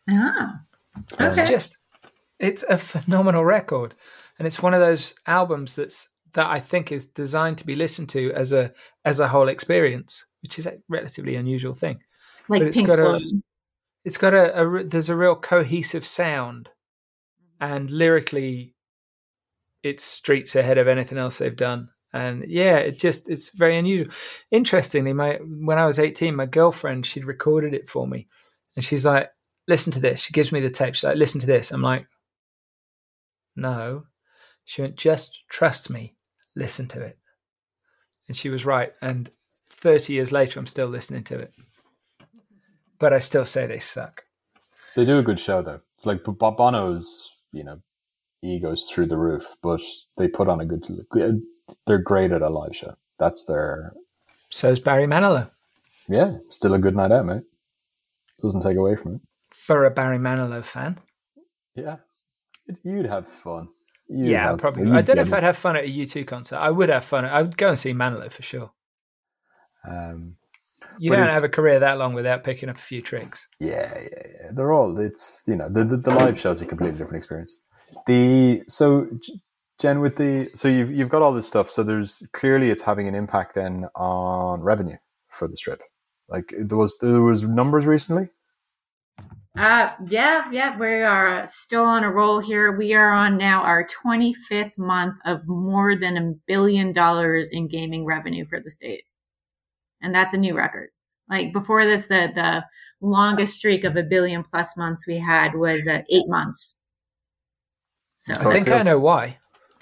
Oh, It's okay. just, it's a phenomenal record, and it's one of those albums that's that I think is designed to be listened to as a as a whole experience, which is a relatively unusual thing. Like But it's Pink got a Floyd. it's got a, a there's a real cohesive sound, and lyrically, it's streets ahead of anything else they've done. And yeah, it just it's very unusual. Interestingly, my when I was eighteen, my girlfriend, she'd recorded it for me, and she's like, "Listen to this." She gives me the tape. She's like, "Listen to this." I'm like, "No." She went, "Just trust me. Listen to it." And she was right. And thirty years later, I'm still listening to it. But I still say they suck. They do a good show, though. It's like Bono's, you know, ego's through the roof, but they put on a good. They're great at a live show. That's their. So's Barry Manilow. Yeah, still a good night out, mate. Doesn't take away from it. For a Barry Manilow fan. Yeah, you'd have fun. You'd yeah, have probably. fun. I don't know You'd if I'd have fun at a U two concert. I would have fun. I'd go and see Manilow for sure. Um, you but don't it's- have a career that long without picking up a few tricks. Yeah, yeah, yeah. They're all. It's you know the the, the live show's a completely different experience. The so Jen with the so you've you've got all this stuff. So there's clearly it's having an impact then on revenue for the strip. Like there was there was numbers recently. Uh, yeah, yeah, we are still on a roll here. We are on now our twenty-fifth month of more than a billion dollars in gaming revenue for the state. And that's a new record. Like before this, the, the longest streak of a billion plus months we had was uh, eight months. So, So I it think feels- I know why.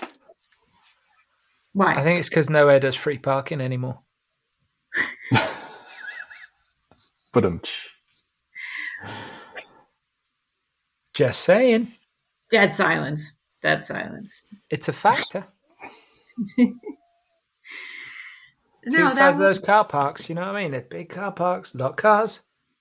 why? I think it's because nowhere does free parking anymore. But um, Just saying. Dead silence. Dead silence. It's a factor. See No, the that size of was- those car parks, you know what I mean? They're big car parks, a lot of cars.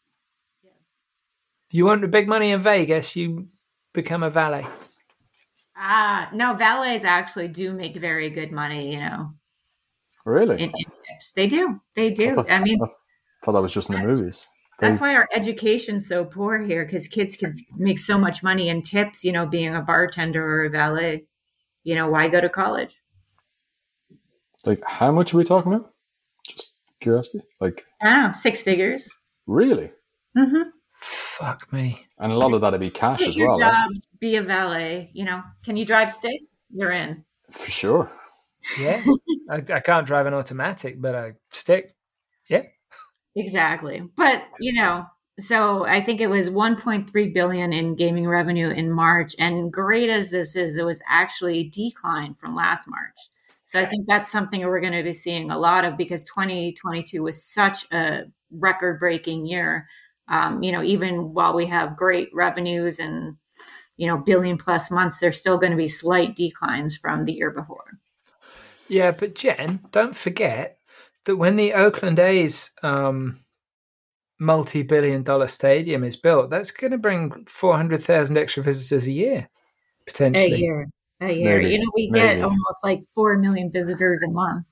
You want the big money in Vegas, you become a valet. Ah, no, valets actually do make very good money, you know, really, in, in tips. They do. They I do. thought, I mean, I thought that was just in the movies. that's They- why our education's so poor here, because kids can make so much money in tips, you know, being a bartender or a valet. You know, why go to college? like how much are we talking about? Just curiosity. Like I don't know, six figures. really, Mm-hmm. Fuck me. and a lot of that'd be cash Quit as your well. right? jobs, be a valet. You know, can you drive stick? You're in. For sure. Yeah. I, I can't drive an automatic, but I stick. Yeah. Exactly. But, you know, so I think it was one point three billion in gaming revenue in March. And great as this is, it was actually a decline from last March. So I think that's something we're going to be seeing a lot of, because twenty twenty-two was such a record breaking year. Um, you know, even while we have great revenues and, you know, billion plus months, there's still going to be slight declines from the year before. Yeah, but Jen, don't forget that when the Oakland A's um, multi-billion dollar stadium is built, that's going to bring four hundred thousand extra visitors a year, A potentially. year. A year. Maybe. You know, we Maybe. get almost like four million visitors a month.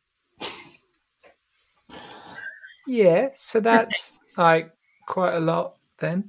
Yeah, so that's like quite a lot then.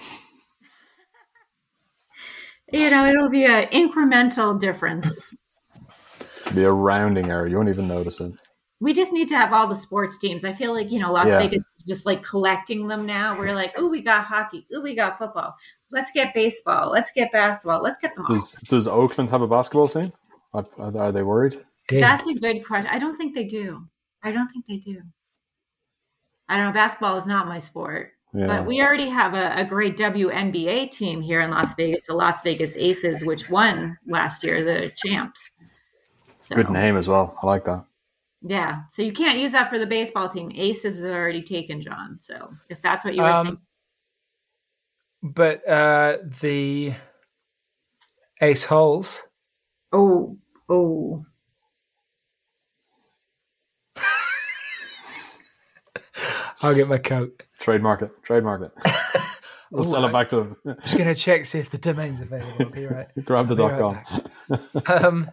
You know, it'll be an incremental difference. It'd be a rounding error. You won't even notice it. We just need to have all the sports teams. I feel like, you know, Las Yeah. Vegas is just like collecting them now. We're like, oh, we got hockey. Oh, we got football. Let's get baseball. Let's get basketball. Let's get them all. Does Does Oakland have a basketball team? Are, are they worried? Did. That's a good question. I don't think they do. I don't think they do. I don't know. Basketball is not my sport. Yeah. But we already have a, a great W N B A team here in Las Vegas, the Las Vegas Aces, which won last year, the champs. So, Good name as well. I like that. Yeah. So you can't use that for the baseball team. Aces is already taken, John. So if that's what you were Um, thinking. But uh, the Ace Holes, Oh, oh. I'll get my coat. Trademark it. Trademark it. We'll Ooh, sell it I- back to them. Just going to check, see if the domain's available. I'll be right. Grab the Be dot right com. Um,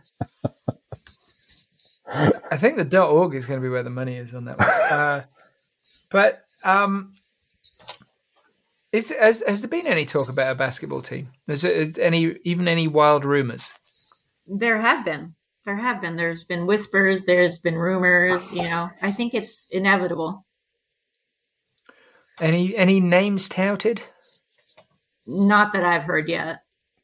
I think the dot .org is going to be where the money is on that one. Uh, but um, Is, has, has there been any talk about a basketball team? Is there is any even any wild rumors? There have been. There have been. There's been whispers. There's been rumors. You know, I think it's inevitable. Any any names touted? Not that I've heard yet.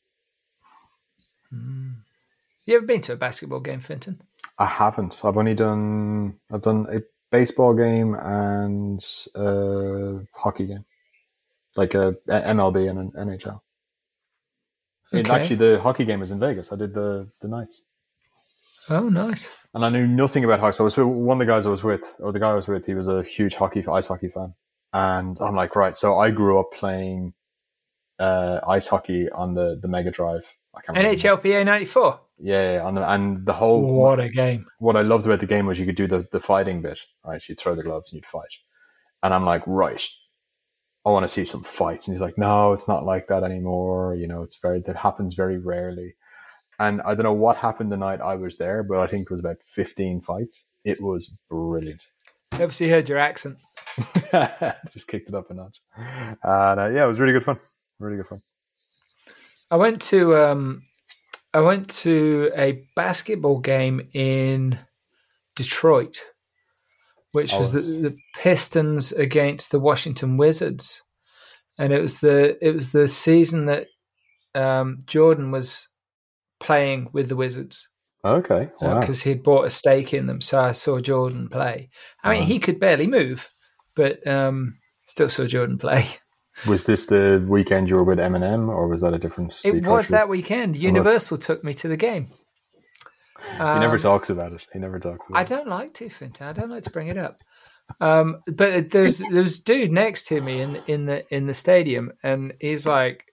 Mm. You ever been to a basketball game, Finton? I haven't. I've only done. I've done a baseball game and a hockey game, like a, a M L B and an N H L. And Okay. actually, the hockey game was in Vegas. I did the the Knights. Oh, nice. And I knew nothing about hockey. So I was with, one of the guys I was with, or the guy I was with, he was a huge hockey, ice hockey fan. And I'm like, right. So I grew up playing uh, ice hockey on the, the Mega Drive. I can't N H L P A ninety-four. Yeah, yeah, on the, and the whole... What a game. What I loved about the game was you could do the, the fighting bit, right? You'd throw the gloves and you'd fight. And I'm like, right, I want to see some fights. And he's like, no, it's not like that anymore. You know, it's very, that happens very rarely. And I don't know what happened the night I was there, but I think it was about fifteen fights. It was brilliant. Obviously heard your accent. Just kicked it up a notch. And uh, yeah, it was really good fun. Really good fun. I went to um, I went to a basketball game in Detroit, which Oh, was the, the Pistons against the Washington Wizards, and it was the it was the season that um, Jordan was playing with the Wizards. Okay. Wow. Because uh, he'd bought a stake in them, so I saw Jordan play. I mean, Wow. he could barely move, but um, still saw Jordan play. Was this the weekend you were with Eminem, or was that a different? It Detroit was trip? that weekend. Universal took me to the game. Um, He never talks about it. He never talks about I it. don't like to, Finton. I don't like to bring it up. Um, but there's there was a dude next to me in in the in the stadium, and he's like,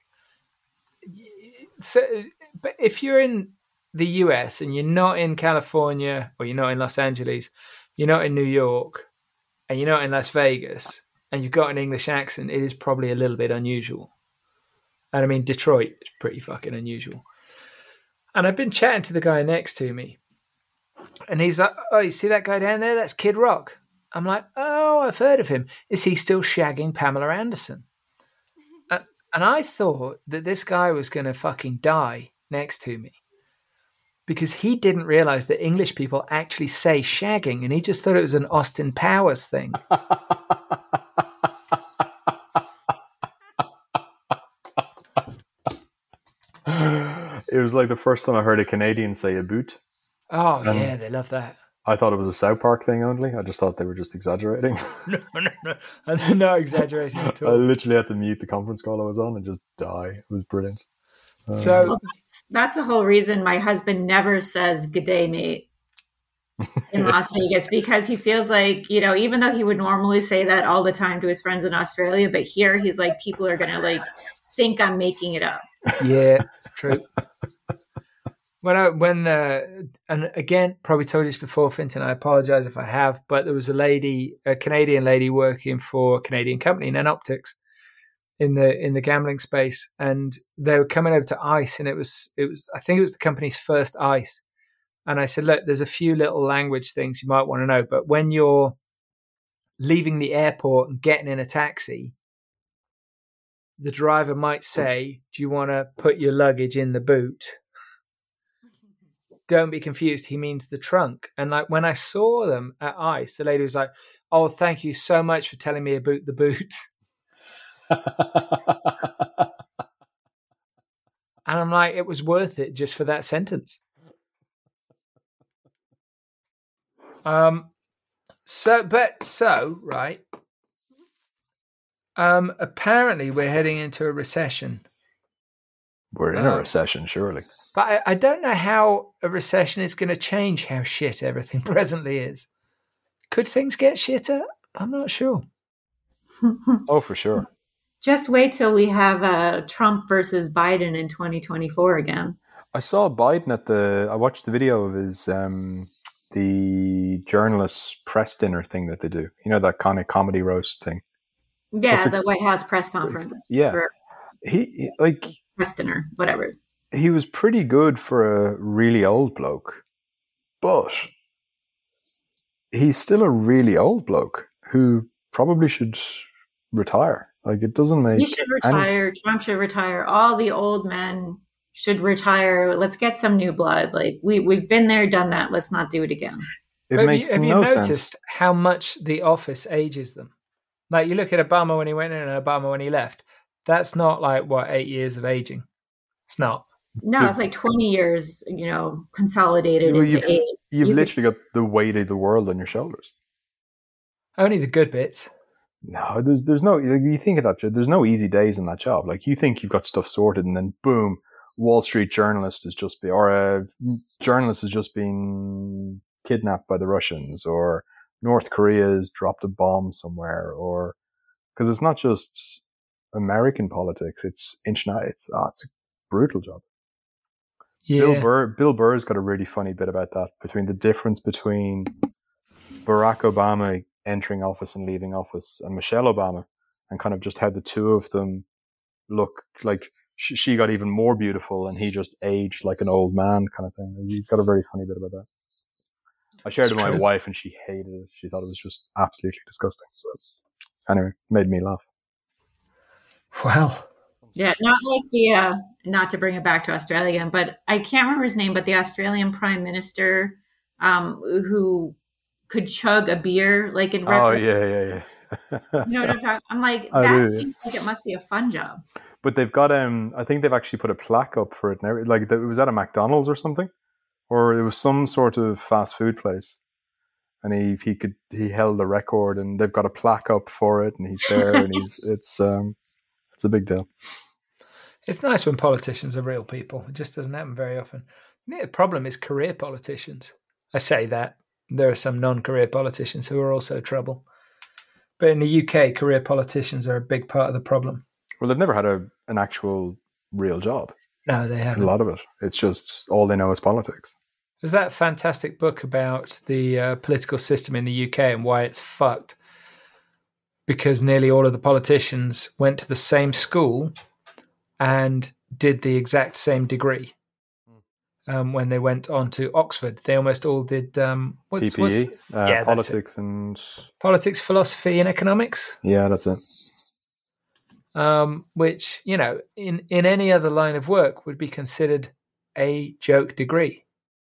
so. But if you're in the U S and you're not in California, or you're not in Los Angeles, you're not in New York, and you're not in Las Vegas, and you've got an English accent, it is probably a little bit unusual. And I mean, Detroit is pretty fucking unusual. And I've been chatting to the guy next to me, and he's like, oh, you see that guy down there? That's Kid Rock. I'm like, oh, I've heard of him. Is he still shagging Pamela Anderson? And, and I thought that this guy was going to fucking die next to me, because he didn't realize that English people actually say shagging, and he just thought it was an Austin Powers thing. It was like the first time I heard a Canadian say a boot. Oh, Um, yeah, they love that. I thought it was a South Park thing only. I just thought they were just exaggerating. No, no, no. I'm not exaggerating at I all. literally had to mute the conference call I was on and just die. It was brilliant. Um, So, Well, that's, that's the whole reason my husband never says "good day, mate" in Las Vegas, because he feels like, you know, even though he would normally say that all the time to his friends in Australia, but here he's like, people are gonna like think I'm making it up. yeah, true. When I when uh, and again, probably told you this before, Finton. I apologize if I have, but there was a lady, a Canadian lady, working for a Canadian company, Nanoptics, in the in the gambling space, and they were coming over to ICE, and it was it was I think it was the company's first ICE, and I said, look, there's a few little language things you might want to know, but when you're leaving the airport and getting in a taxi, the driver might say, do you want to put your luggage in the boot? Don't be confused. He means the trunk. And like when I saw them at ICE, the lady was like, oh, thank you so much for telling me about the boot. And I'm like, it was worth it just for that sentence. Um, so, but so, right. Um, apparently we're heading into a recession. we're in a uh, recession, surely. But I, I don't know how a recession is going to change how shit everything presently is. Could things get shitter? I'm not sure. Oh, for sure. Just wait till we have uh, Trump versus Biden in twenty twenty-four again. I saw Biden at the. I watched the video of his um, the journalist press dinner thing that they do. You know, that kind of comedy roast thing. Yeah, What's it- the White House press conference. Yeah. Or He he- like press dinner, whatever. he was pretty good for a really old bloke, but he's still a really old bloke who probably should retire. Like, it doesn't make He should any. retire. Trump should retire. All the old men should retire. Let's get some new blood. Like we we've been there, done that. Let's not do it again. It Have makes you, have no you noticed sense. how much The Office ages them? Like you look at Obama when he went in and Obama when he left. That's not like what eight years of aging. It's not. No, it's like twenty years. You know, consolidated Well, into you've eight. you've You could- literally got the weight of the world on your shoulders. Only the good bits. No, there's there's no. You think of that. There's no easy days in that job. Like, you think you've got stuff sorted, and then boom, Wall Street journalist has just been, or a journalist has just been kidnapped by the Russians, or North Korea has dropped a bomb somewhere, or because it's not just American politics; it's international. It's oh, it's a brutal job. Yeah. Bill Burr, Bill Burr's got a really funny bit about that, between the difference between Barack Obama entering office and leaving office and Michelle Obama, and kind of just how the two of them look like she, she got even more beautiful and he just aged like an old man kind of thing. He's got a very funny bit about that. I shared it with my true. wife and she hated it. She thought it was just absolutely disgusting. So anyway, made me laugh. Well, Yeah, not like the, uh, not to bring it back to Australia again, but I can't remember his name, but the Australian Prime Minister um, who could chug a beer like in Oh, Red- yeah, yeah, yeah. You know what I'm talking? I'm like, I that do, yeah. seems like it must be a fun job. But they've got, um, I think they've actually put a plaque up for it now. Like, it was at a McDonald's or something, or it was some sort of fast food place. And he, he could, he held the record, and they've got a plaque up for it, and he's there, and he's, it's, um, it's a big deal. it's nice when politicians are real people. It just doesn't happen very often. I think the problem is career politicians. I say that. There are some non-career politicians who are also trouble. But in the U K, career politicians are a big part of the problem. Well, they've never had a, an actual real job. No, they A haven't. lot of it. It's just all they know is politics. There's that fantastic book about the uh, political system in the U K and why it's fucked. Because nearly all of the politicians went to the same school and did the exact same degree. Um, when they went on to Oxford, they almost all did um, what's, P P E, what's uh, yeah, that's politics, and politics, philosophy, and economics. yeah, that's it. Um, which, you know, in, in any other line of work would be considered a joke degree.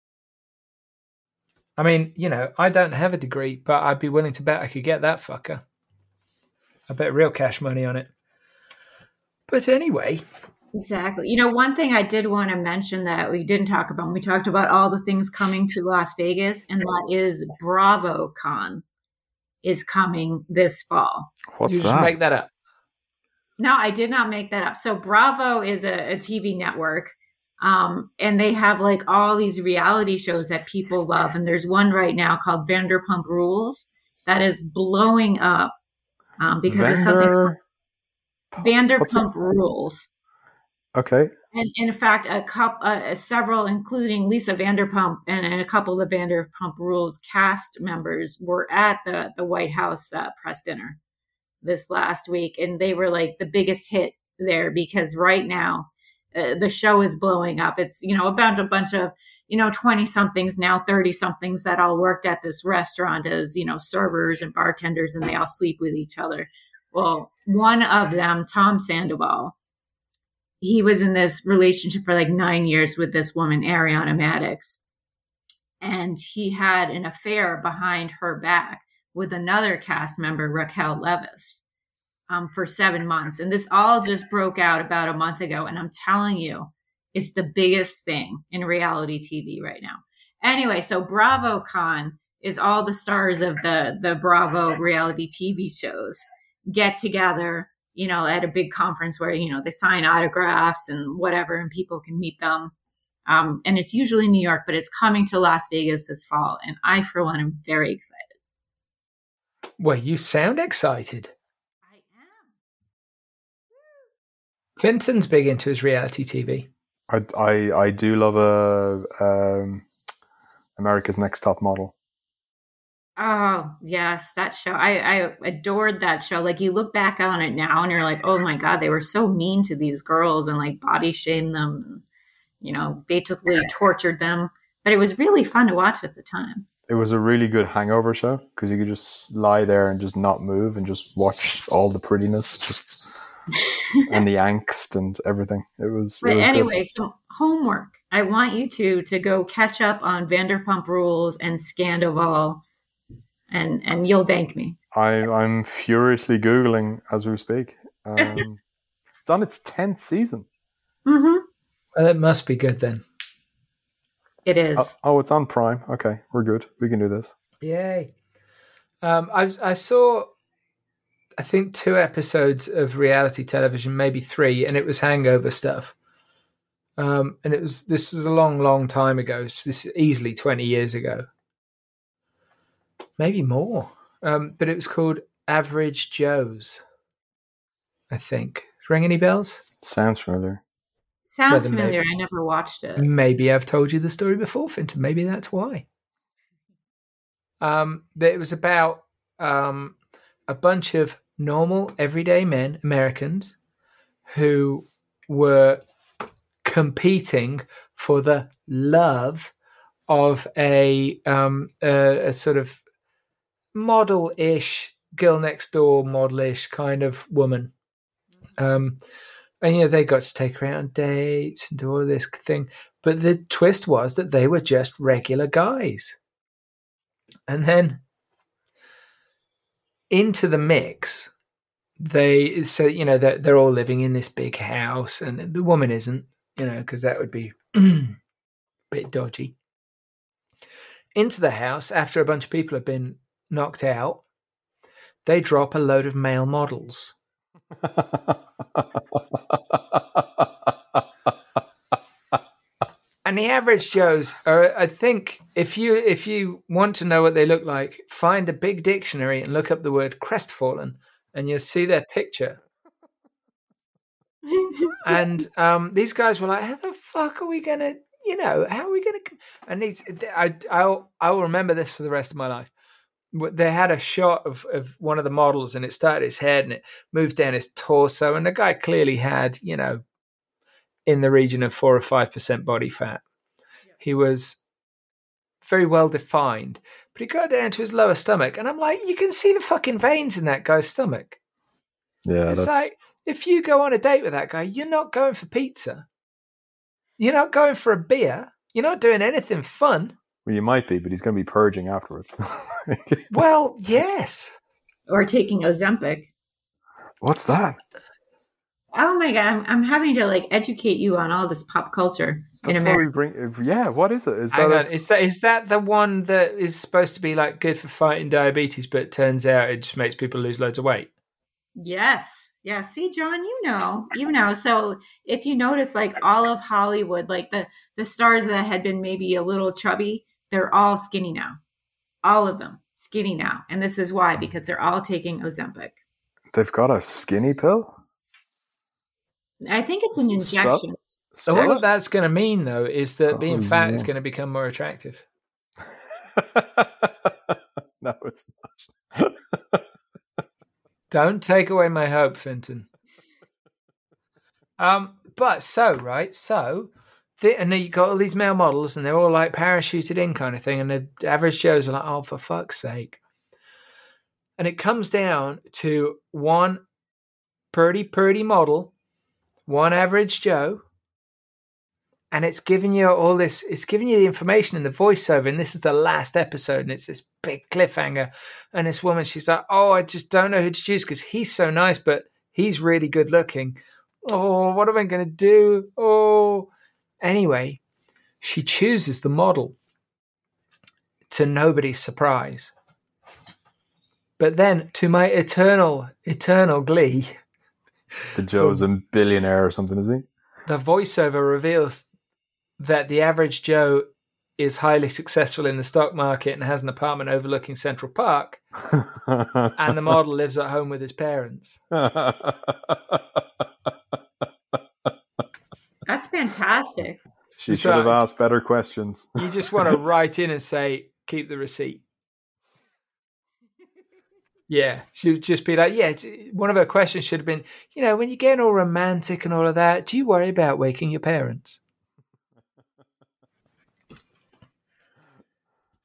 I mean, you know, I don't have a degree, but I'd be willing to bet I could get that fucker. I bet real cash money on it. But anyway, Exactly. You know, one thing I did want to mention that we didn't talk about, we talked about all the things coming to Las Vegas, and that is BravoCon is coming this fall. What's you just that? make that up. No, I did not make that up. So Bravo is a, a T V network, um, and they have like all these reality shows that people love. And there's one right now called Vanderpump Rules that is blowing up um, because of something called Vander... Vanderpump Rules. Okay. And in fact, a couple, uh, several, including Lisa Vanderpump and, and a couple of the Vanderpump Rules cast members, were at the the White House uh, press dinner this last week, and they were like the biggest hit there because right now uh, the show is blowing up. It's, you know, about a bunch of, you know, twenty somethings, now thirty somethings that all worked at this restaurant as, you know, servers and bartenders, and they all sleep with each other. Well, one of them, Tom Sandoval, he was in this relationship for like nine years with this woman, Ariana Madix. And he had an affair behind her back with another cast member, Raquel Levis, um, for seven months. And this all just broke out about a month ago. And I'm telling you, it's the biggest thing in reality T V right now. Anyway, so BravoCon is all the stars of the, the Bravo reality T V shows get together, you know, at a big conference where, you know, they sign autographs and whatever, and people can meet them. Um, and it's usually New York, but it's coming to Las Vegas this fall. And I, for one, am very excited. Well, you sound excited. I am. Clinton's big into his reality T V. I, I, I do love a um, America's Next Top Model. Oh, yes, that show. I, I adored that show. Like, you look back on it now and you're like, oh my God, they were so mean to these girls and like body shamed them, and, you know, basically tortured them. But it was really fun to watch at the time. it was a really good hangover show because you could just lie there and just not move and just watch all the prettiness, just and the angst and everything. It was. But it was anyway, good. so homework. I want you two to go catch up on Vanderpump Rules and Scandoval, and and you'll thank me. I, I'm furiously Googling as we speak. Um, it's on its tenth season. Mm-hmm. Well, it must be good then. It is. Oh, oh, it's on Prime. Okay, we're good. We can do this. Yay. Um, I, I saw, I think, two episodes of reality television, maybe three, and it was hangover stuff. Um, and it was this was a long, long time ago. So this is easily twenty years ago. Maybe more. Um, but it was called Average Joe's, I think. Ring any bells? Sounds familiar. Sounds Whether familiar. maybe- I never watched it. Maybe I've told you the story before, Finton. Maybe that's why. Um, but it was about um, a bunch of normal, everyday men, Americans, who were competing for the love of a, um, a, a sort of model-ish, girl next door model-ish kind of woman. Um, and, you know, they got to take her out on dates and do all of this thing. But the twist was that they were just regular guys. And then into the mix, they, so, you know, they're, they're all living in this big house, and the woman isn't, you know, because that would be a bit dodgy. Into the house, after a bunch of people have been knocked out, they drop a load of male models. And the average Joes are, I think, if you if you want to know what they look like, find a big dictionary and look up the word crestfallen, and you'll see their picture. And um, these guys were like, "How the fuck are we gonna, you know, how are we gonna?" And these, I, I'll, I'll remember this for the rest of my life. They had a shot of, of one of the models, and it started his head, and it moved down his torso, and the guy clearly had, you know, in the region of four or five percent body fat. He was very well defined, but he got down to his lower stomach, and I'm like, you can see the fucking veins in that guy's stomach. Yeah, It's that's... like, if you go on a date with that guy, you're not going for pizza. You're not going for a beer. You're not doing anything fun. Well, you might be, but he's going to be purging afterwards. Well, yes. Or taking Ozempic. What's that? Oh my god, I'm, I'm having to like educate you on all this pop culture in That's America. why we bring. Yeah, what is it? Is Hang that? on. Is that is that the one that is supposed to be like good for fighting diabetes, but it turns out it just makes people lose loads of weight? Yes. Yeah. See, John, you know, you know. So if you notice, like all of Hollywood, like the, the stars that had been maybe a little chubby, they're all skinny now. All of them skinny now. And this is why, because they're all taking Ozempic. They've got a skinny pill? I think it's an Spell- injection. So spell what it? that's going to mean, though, is that Oh, being fat is yeah. going to become more attractive. No, it's not. Don't take away my hope, Finton. Um, but so right, so the, and then you got all these male models, and they're all like parachuted in, kind of thing. And the average Joes are like, "Oh, for fuck's sake!" And it comes down to one pretty, pretty model, one average Joe, and it's giving you all this. It's giving you the information in the voiceover, and this is the last episode, and it's this big cliffhanger. And this woman, she's like, "Oh, I just don't know who to choose because he's so nice, but he's really good looking. Oh, what am I going to do? Oh." Anyway, she chooses the model to nobody's surprise. But then, to my eternal, eternal glee, The Joe's a billionaire or something, is he? the voiceover reveals that the average Joe is highly successful in the stock market and has an apartment overlooking Central Park, and the model lives at home with his parents. That's fantastic. She should have asked better questions. You just want to write in and say, keep the receipt. Yeah, she would just be like, yeah, one of her questions should have been, you know, when you're getting all romantic and all of that, do you worry about waking your parents?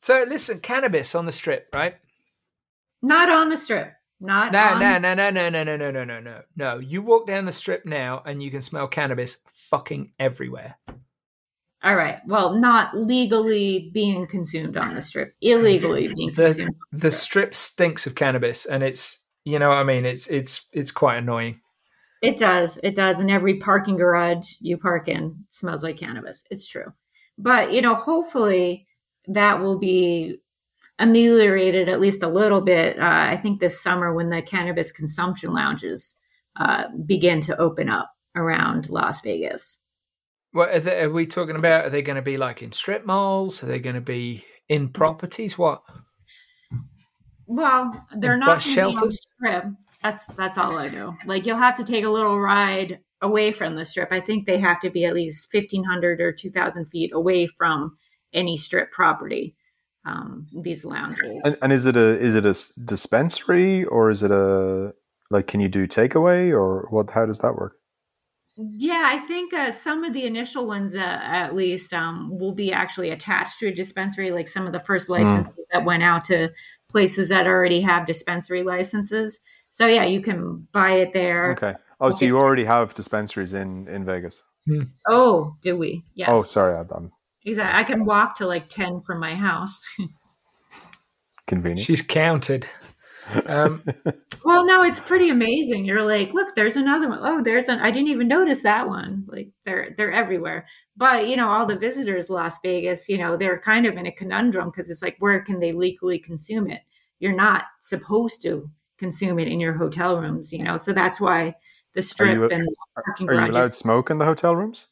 So listen, cannabis on the Strip, right? Not on the Strip. Not no, on no, the no, no, no, no, no, no, no, no, no, no. You walk down the Strip now, and you can smell cannabis fucking everywhere. All right. Well, not legally being consumed on the Strip. Illegally being the, consumed. The, the Strip stinks of cannabis, and it's, you know what I mean? It's it's it's quite annoying. It does. It does. And every parking garage you park in smells like cannabis. It's true. But, you know, hopefully that will be ameliorated at least a little bit. Uh, I think this summer when the cannabis consumption lounges uh, begin to open up around Las Vegas. What are, they, are we talking about? Are they going to be like in strip malls? Are they going to be in properties? What? Well, they're in not bus going to be on the shelters. Strip. That's that's all I know. Like you'll have to take a little ride away from the Strip. I think they have to be at least fifteen hundred or two thousand feet away from any Strip property. Um, these lounges. And, and is it a is it a s- dispensary or is it a like? Can you do takeaway or what? How does that work? Yeah, I think uh, some of the initial ones, uh, at least, um, will be actually attached to a dispensary. Like some of the first licenses mm. that went out to places that already have dispensary licenses. So yeah, you can buy it there. Okay. Oh, so you already have dispensaries in in Vegas? Hmm. Oh, do we? Yes. Oh, sorry, I'm exactly. I can walk to like ten from my house. Convenient. She's counted. Um, well, no, it's pretty amazing. You're like, look, there's another one. Oh, there's an. I didn't even notice that one. Like they're they're everywhere. But you know, all the visitors, Las Vegas, you know, they're kind of in a conundrum because it's like, where can they legally consume it? You're not supposed to consume it in your hotel rooms, you know. So that's why the Strip you, and the parking are garages. Are you allowed to smoke in the hotel rooms?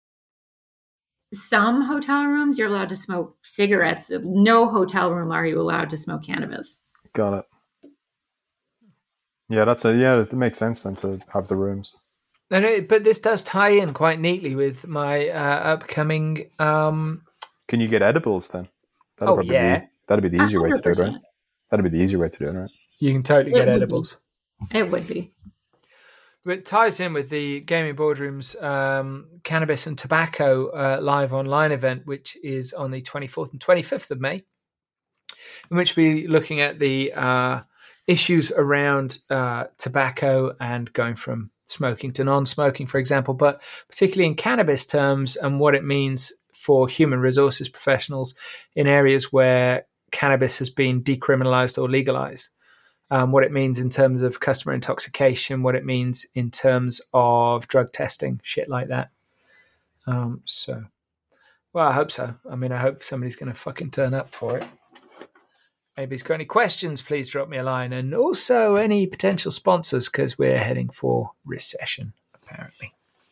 Some hotel rooms you're allowed to smoke cigarettes. No hotel room are you allowed to smoke cannabis. Got it. Yeah, that's a yeah. It makes sense then to have the rooms. And it, but this does tie in quite neatly with my uh, upcoming. Um... Can you get edibles then? That'd oh yeah, be, that'd be the easier one hundred percent. way to do it, right? That'd be the easier way to do it, right? You can totally it get edibles. Be. It would be. But it ties in with the Gaming Boardroom's um, cannabis and tobacco uh, live online event, which is on the twenty-fourth and twenty-fifth of May, in which we'll be looking at the uh, issues around uh, tobacco and going from smoking to non-smoking, for example, but particularly in cannabis terms and what it means for human resources professionals in areas where cannabis has been decriminalized or legalized. Um, what it means in terms of customer intoxication, what it means in terms of drug testing, shit like that. Um, so, well, I hope so. I mean, I hope somebody's going to fucking turn up for it. Anybody's got any questions, please drop me a line. And also any potential sponsors, because we're heading for recession, apparently.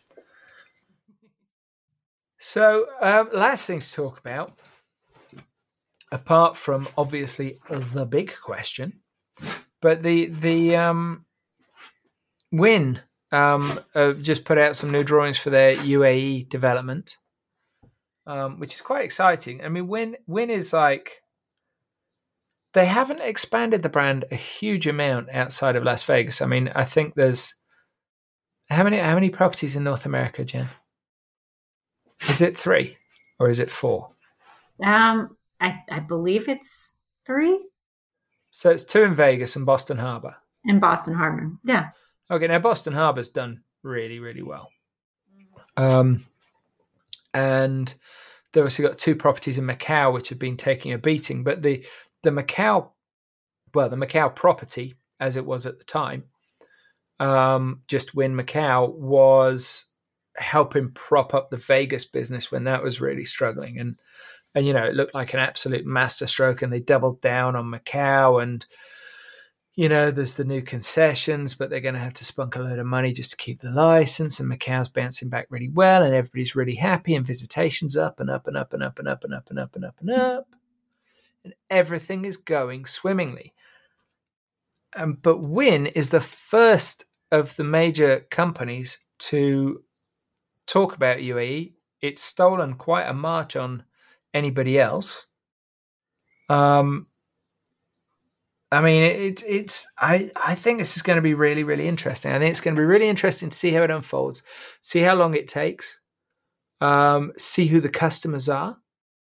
So, um, last thing to talk about, apart from obviously the big question, but the the um, Wynn um, uh, just put out some new drawings for their U A E development, um, which is quite exciting. I mean, Wynn Wynn is like, they haven't expanded the brand a huge amount outside of Las Vegas. I mean, I think there's how many how many properties in North America, Jen? Is it three or is it four? Um, I I believe it's three. So it's two in Vegas and Boston Harbor. In Boston Harbor, yeah. Okay, now Boston Harbor's done really, really well. Um, and they've also got two properties in Macau which have been taking a beating. But the the Macau, well, the Macau property, as it was at the time, um, just Wynn Macau, was helping prop up the Vegas business when that was really struggling. And And, you know, it looked like an absolute masterstroke, and they doubled down on Macau. And, you know, there's the new concessions, but they're going to have to spunk a load of money just to keep the license. And Macau's bouncing back really well, and everybody's really happy, and visitation's up and up and up and up and up and up and up and up and up. And everything is going swimmingly. Um, but Wynn is the first of the major companies to talk about U A E. It's stolen quite a march on anybody else. Um, I mean, it, it's. I, I think this is going to be really, really interesting. I think it's going to be really interesting to see how it unfolds, see how long it takes, um, see who the customers are,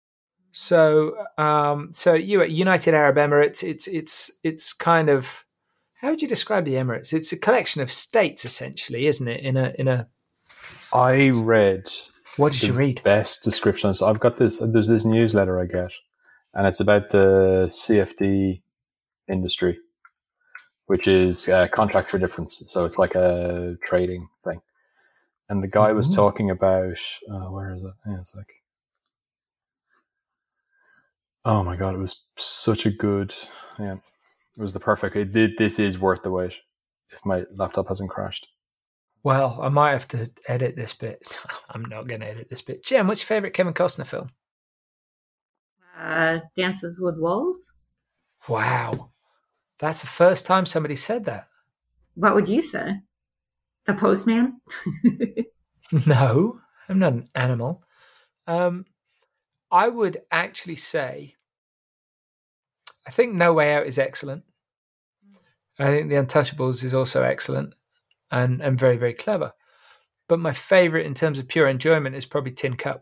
So, um, so you United Arab Emirates. It's it's it's kind of, how would you describe the Emirates? It's a collection of states, essentially, isn't it? In a in a. I read What did the you read? best description. So I've got this. There's this newsletter I get, and it's about the C F D industry, which is uh, contract for difference. So it's like a trading thing. And the guy was Ooh. talking about, uh, where is it? Yeah, it's like, oh my God, it was such a good, yeah, it was the perfect, it did, this is worth the wait if my laptop hasn't crashed. Well, I might have to edit this bit. I'm not going to edit this bit. Jem, what's your favourite Kevin Costner film? Uh, Dances with Wolves. Wow. That's the first time somebody said that. What would you say? The Postman? No, I'm not an animal. Um, I would actually say, I think No Way Out is excellent. I think The Untouchables is also excellent and, and very, very clever. But my favourite in terms of pure enjoyment is probably Tin Cup.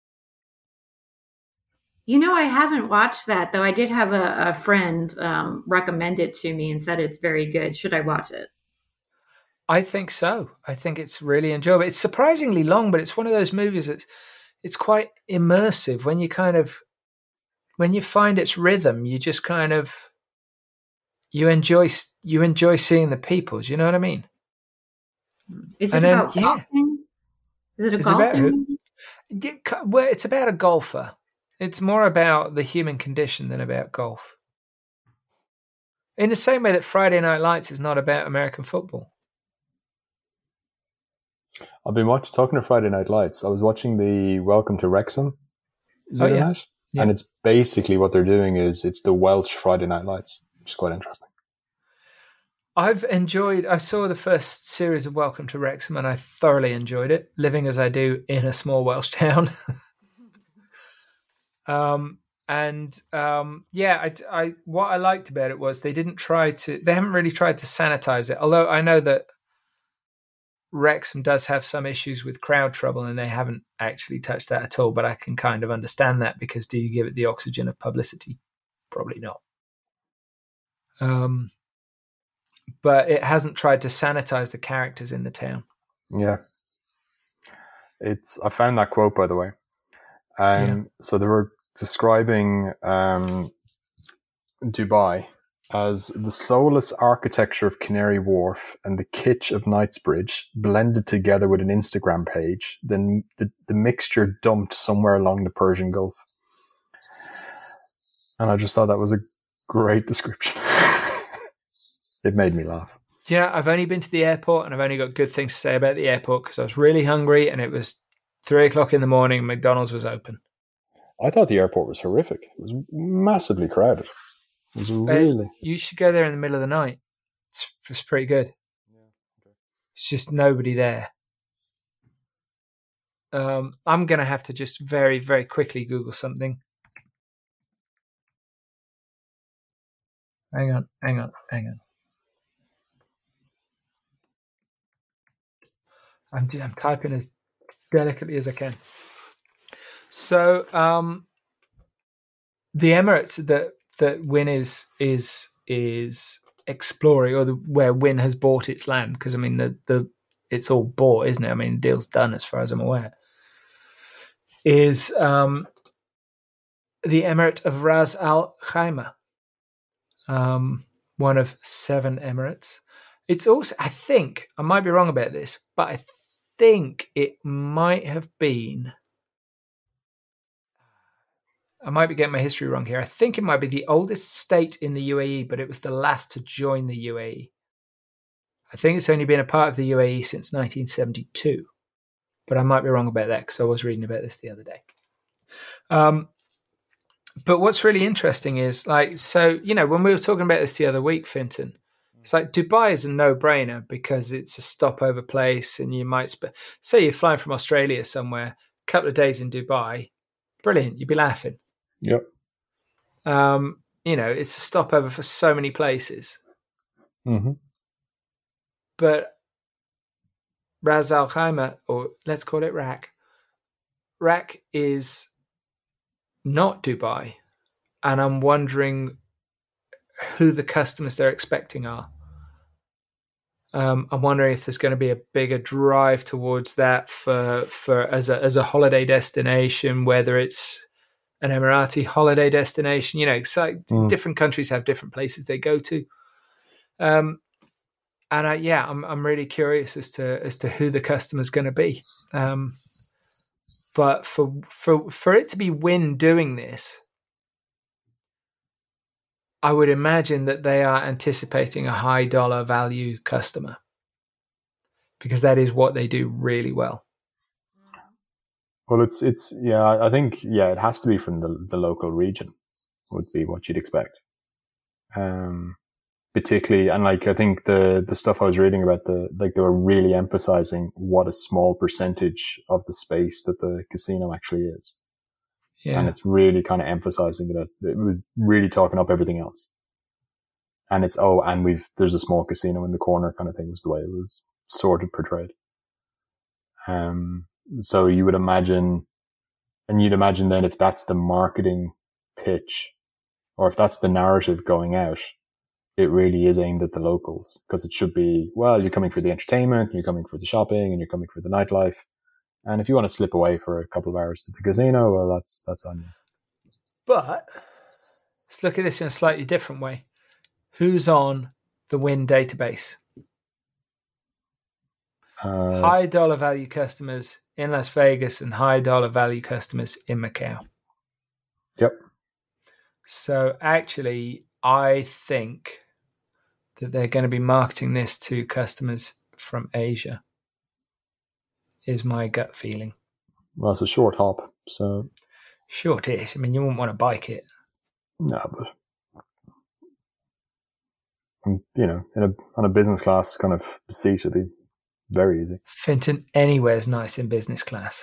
You know, I haven't watched that, though I did have a, a friend um, recommend it to me and said it's very good. Should I watch it? I think so. I think it's really enjoyable. It's surprisingly long, but it's one of those movies that's it's quite immersive. When you kind of when you find its rhythm, you just kind of you enjoy you enjoy seeing the people. Do you know what I mean? Is it And then, about yeah. golfing? Is it a It's about who? golfing? Yeah, well, it's about a golfer. It's more about the human condition than about golf. In the same way that Friday Night Lights is not about American football. I've been watching, talking to Friday Night Lights. I was watching the Welcome to Wrexham the Oh, other yeah. night, Yeah. and it's basically what they're doing is it's the Welsh Friday Night Lights, which is quite interesting. I've enjoyed, I saw the first series of Welcome to Wrexham and I thoroughly enjoyed it, living as I do in a small Welsh town. um, and um, yeah, I, I, what I liked about it was they didn't try to, they haven't really tried to sanitize it. Although I know that Wrexham does have some issues with crowd trouble and they haven't actually touched that at all, but I can kind of understand that because do you give it the oxygen of publicity? Probably not. Um, but it hasn't tried to sanitize the characters in the town. Yeah. It's, I found that quote, by the way. Um, Yeah. So they were describing um, Dubai as the soulless architecture of Canary Wharf and the kitsch of Knightsbridge blended together with an Instagram page, then the, the mixture dumped somewhere along the Persian Gulf. And I just thought that was a great description. It made me laugh. Do you know, I've only been to the airport and I've only got good things to say about the airport because I was really hungry and it was three o'clock in the morning and McDonald's was open. I thought the airport was horrific. It was massively crowded. It was really... Uh, you should go there in the middle of the night. It's, it's pretty good. Yeah, okay. It's just nobody there. Um, I'm going to have to just very, very quickly Google something. Hang on, hang on, hang on. I'm, I'm typing as delicately as I can. So, um, the Emirates that that Wynn is is is exploring, or the, where Wynn has bought its land, because I mean the the it's all bought, isn't it? I mean, the deal's done as far as I'm aware. Is um, the Emirate of Ras Al Khaimah, um, one of seven emirates. It's also, I think, I might be wrong about this, but I think it might have been, I might be getting my history wrong here. I think it might be the oldest state in the U A E, but it was the last to join the U A E. I think it's only been a part of the U A E since nineteen seventy-two, but I might be wrong about that because I was reading about this the other day. Um, but what's really interesting is, like, so, you know, when we were talking about this the other week, Finton, it's like Dubai is a no-brainer because it's a stopover place and you might, sp- say you're flying from Australia somewhere, a couple of days in Dubai, brilliant, you'd be laughing. Yep. Um, you know, it's a stopover for so many places. Mm-hmm. But Ras Al Khaimah, or let's call it R A C, R A C is not Dubai, and I'm wondering who the customers they're expecting are. Um, I'm wondering if there's going to be a bigger drive towards that for for as a as a holiday destination, whether it's an Emirati holiday destination. You know, so mm. different countries have different places they go to. Um, and I, yeah, I'm I'm really curious as to as to who the customer's going to be. Um, but for for for it to be Wynn doing this, I would imagine that they are anticipating a high dollar value customer, because that is what they do really well. Well, it's, it's, yeah, I think, yeah, it has to be from the, the local region would be what you'd expect. Um, particularly, and like, I think the, the stuff I was reading about the, like they were really emphasizing what a small percentage of the space that the casino actually is. Yeah. And it's really kind of emphasizing that it was really talking up everything else. And it's, oh, and we've, there's a small casino in the corner kind of thing was the way it was sort of portrayed. Um, so you would imagine, and you'd imagine then if that's the marketing pitch, or if that's the narrative going out, it really is aimed at the locals, because it should be, well, you're coming for the entertainment, you're coming for the shopping, and you're coming for the nightlife. And if you want to slip away for a couple of hours to the casino, well, that's that's on you. But let's look at this in a slightly different way. Who's on the Wynn database? Uh, high dollar value customers in Las Vegas and high dollar value customers in Macau. Yep. So actually, I think that they're going to be marketing this to customers from Asia. Is my gut feeling. Well, it's a short hop, so short-ish. I mean, you wouldn't want to bike it. No, but you know, in a on a business class kind of seat, it'd be very easy. Finton anywhere's nice in business class,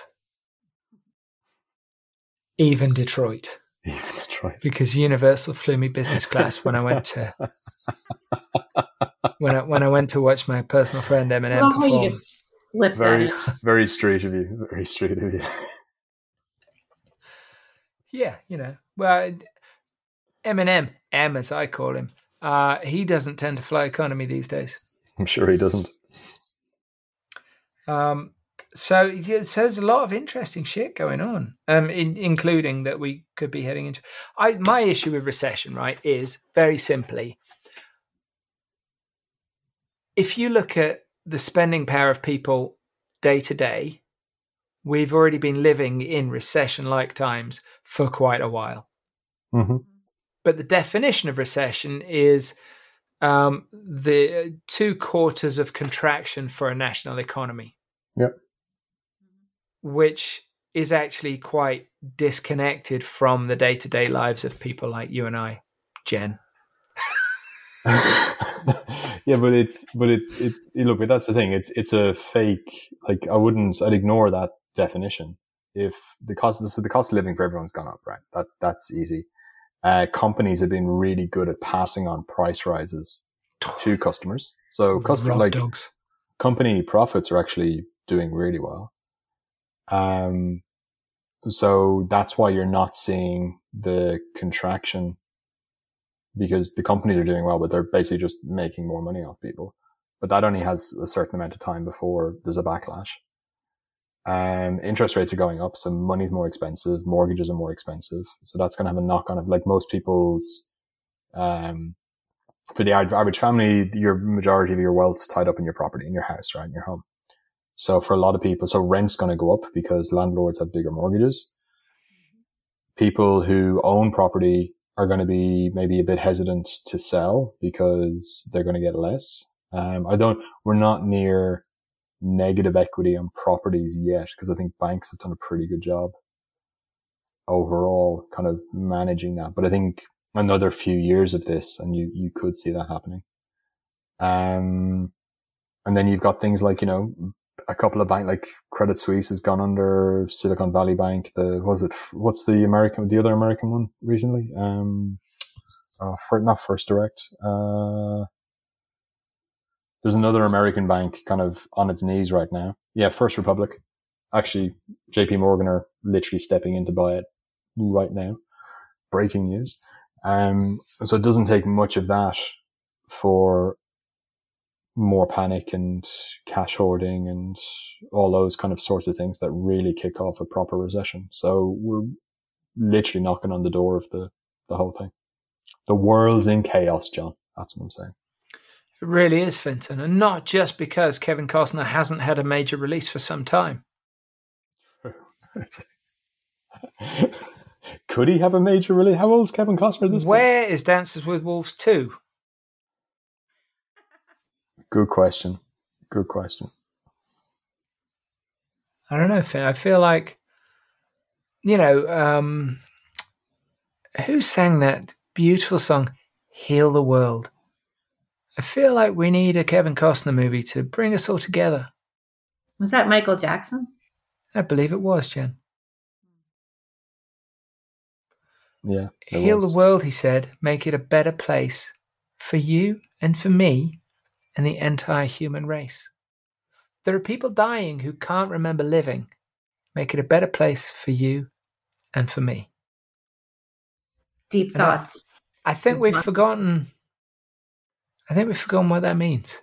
even Detroit. Even Detroit, because Universal flew me business class when I went to when I when I went to watch my personal friend Eminem well, perform. You just Flip very, very straight of you. Very straight of you. Yeah, you know. Well, Eminem, M as I call him, uh, he doesn't tend to fly economy these days. I'm sure he doesn't. Um, so, yeah, so there's a lot of interesting shit going on, um, in, including that we could be heading into. I my issue with recession, right, is very simply, if you look at the spending power of people day to day, we've already been living in recession-like times for quite a while. Mm-hmm. But the definition of recession is um, the two quarters of contraction for a national economy. Yep. Which is actually quite disconnected from the day-to-day lives of people like you and I, Jen. Yeah, but it's but it, it it look, but that's the thing. It's it's a fake. Like I wouldn't. I'd ignore that definition if the cost. So the cost of living for everyone's gone up, right? That that's easy. Uh, companies have been really good at passing on price rises to customers. So customer like dogs. Company profits are actually doing really well. Um, so that's why you're not seeing the contraction. Because the companies are doing well, but they're basically just making more money off people. But that only has a certain amount of time before there's a backlash. Um, interest rates are going up, so money's more expensive, mortgages are more expensive. So that's going to have a knock on it. Like most people's, um, for the average family, your majority of your wealth's tied up in your property, in your house, right, in your home. So for a lot of people, so rent's going to go up because landlords have bigger mortgages. People who own property are going to be maybe a bit hesitant to sell because they're going to get less. Um, I don't, we're not near negative equity on properties yet because I think banks have done a pretty good job overall kind of managing that. But I think another few years of this and you, you could see that happening. Um, and then you've got things like, you know, a couple of banks like Credit Suisse has gone under, Silicon Valley Bank. The was it? What's the American? The other American one recently? Um, uh, for not First Direct. Uh, there's another American bank kind of on its knees right now. Yeah, First Republic. Actually, J P Morgan are literally stepping in to buy it right now. Breaking news. Um, so it doesn't take much of that for more panic and cash hoarding and all those kind of sorts of things that really kick off a proper recession. So we're literally knocking on the door of the, the whole thing. The world's in chaos, John. That's what I'm saying. It really is, Fintan. And not just because Kevin Costner hasn't had a major release for some time. Could he have a major release? How old is Kevin Costner at this point? Where is Dances with Wolves two? Good question. Good question. I don't know, Finn. I feel like, you know, um, who sang that beautiful song, Heal the World? I feel like we need a Kevin Costner movie to bring us all together. Was that Michael Jackson? I believe it was, Jen. Yeah. Heal was. the world, he said, make it a better place for you and for me and the entire human race. There are people dying who can't remember living. Make it a better place for you and for me. Deep And I- thoughts. I think Good we've luck. forgotten. I think we've forgotten what that means.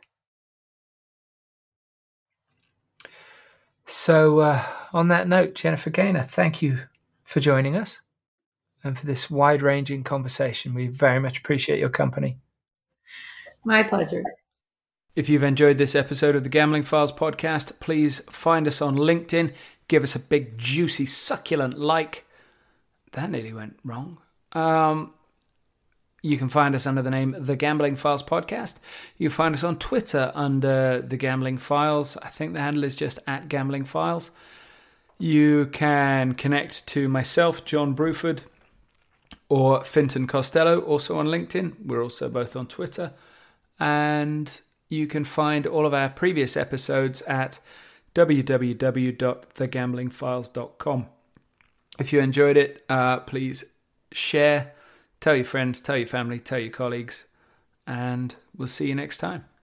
So, uh, on that note, Jennifer Gaynor, thank you for joining us and for this wide-ranging conversation. We very much appreciate your company. My pleasure. If you've enjoyed this episode of the Gambling Files podcast, please find us on LinkedIn. Give us a big, juicy, succulent like. That nearly went wrong. Um, you can find us under the name The Gambling Files Podcast. You can find us on Twitter under The Gambling Files. I think the handle is just at Gambling Files. You can connect to myself, John Bruford, or Fintan Costello, also on LinkedIn. We're also both on Twitter. And you can find all of our previous episodes at w w w dot the gambling files dot com. If you enjoyed it, uh, please share, tell your friends, tell your family, tell your colleagues, and we'll see you next time.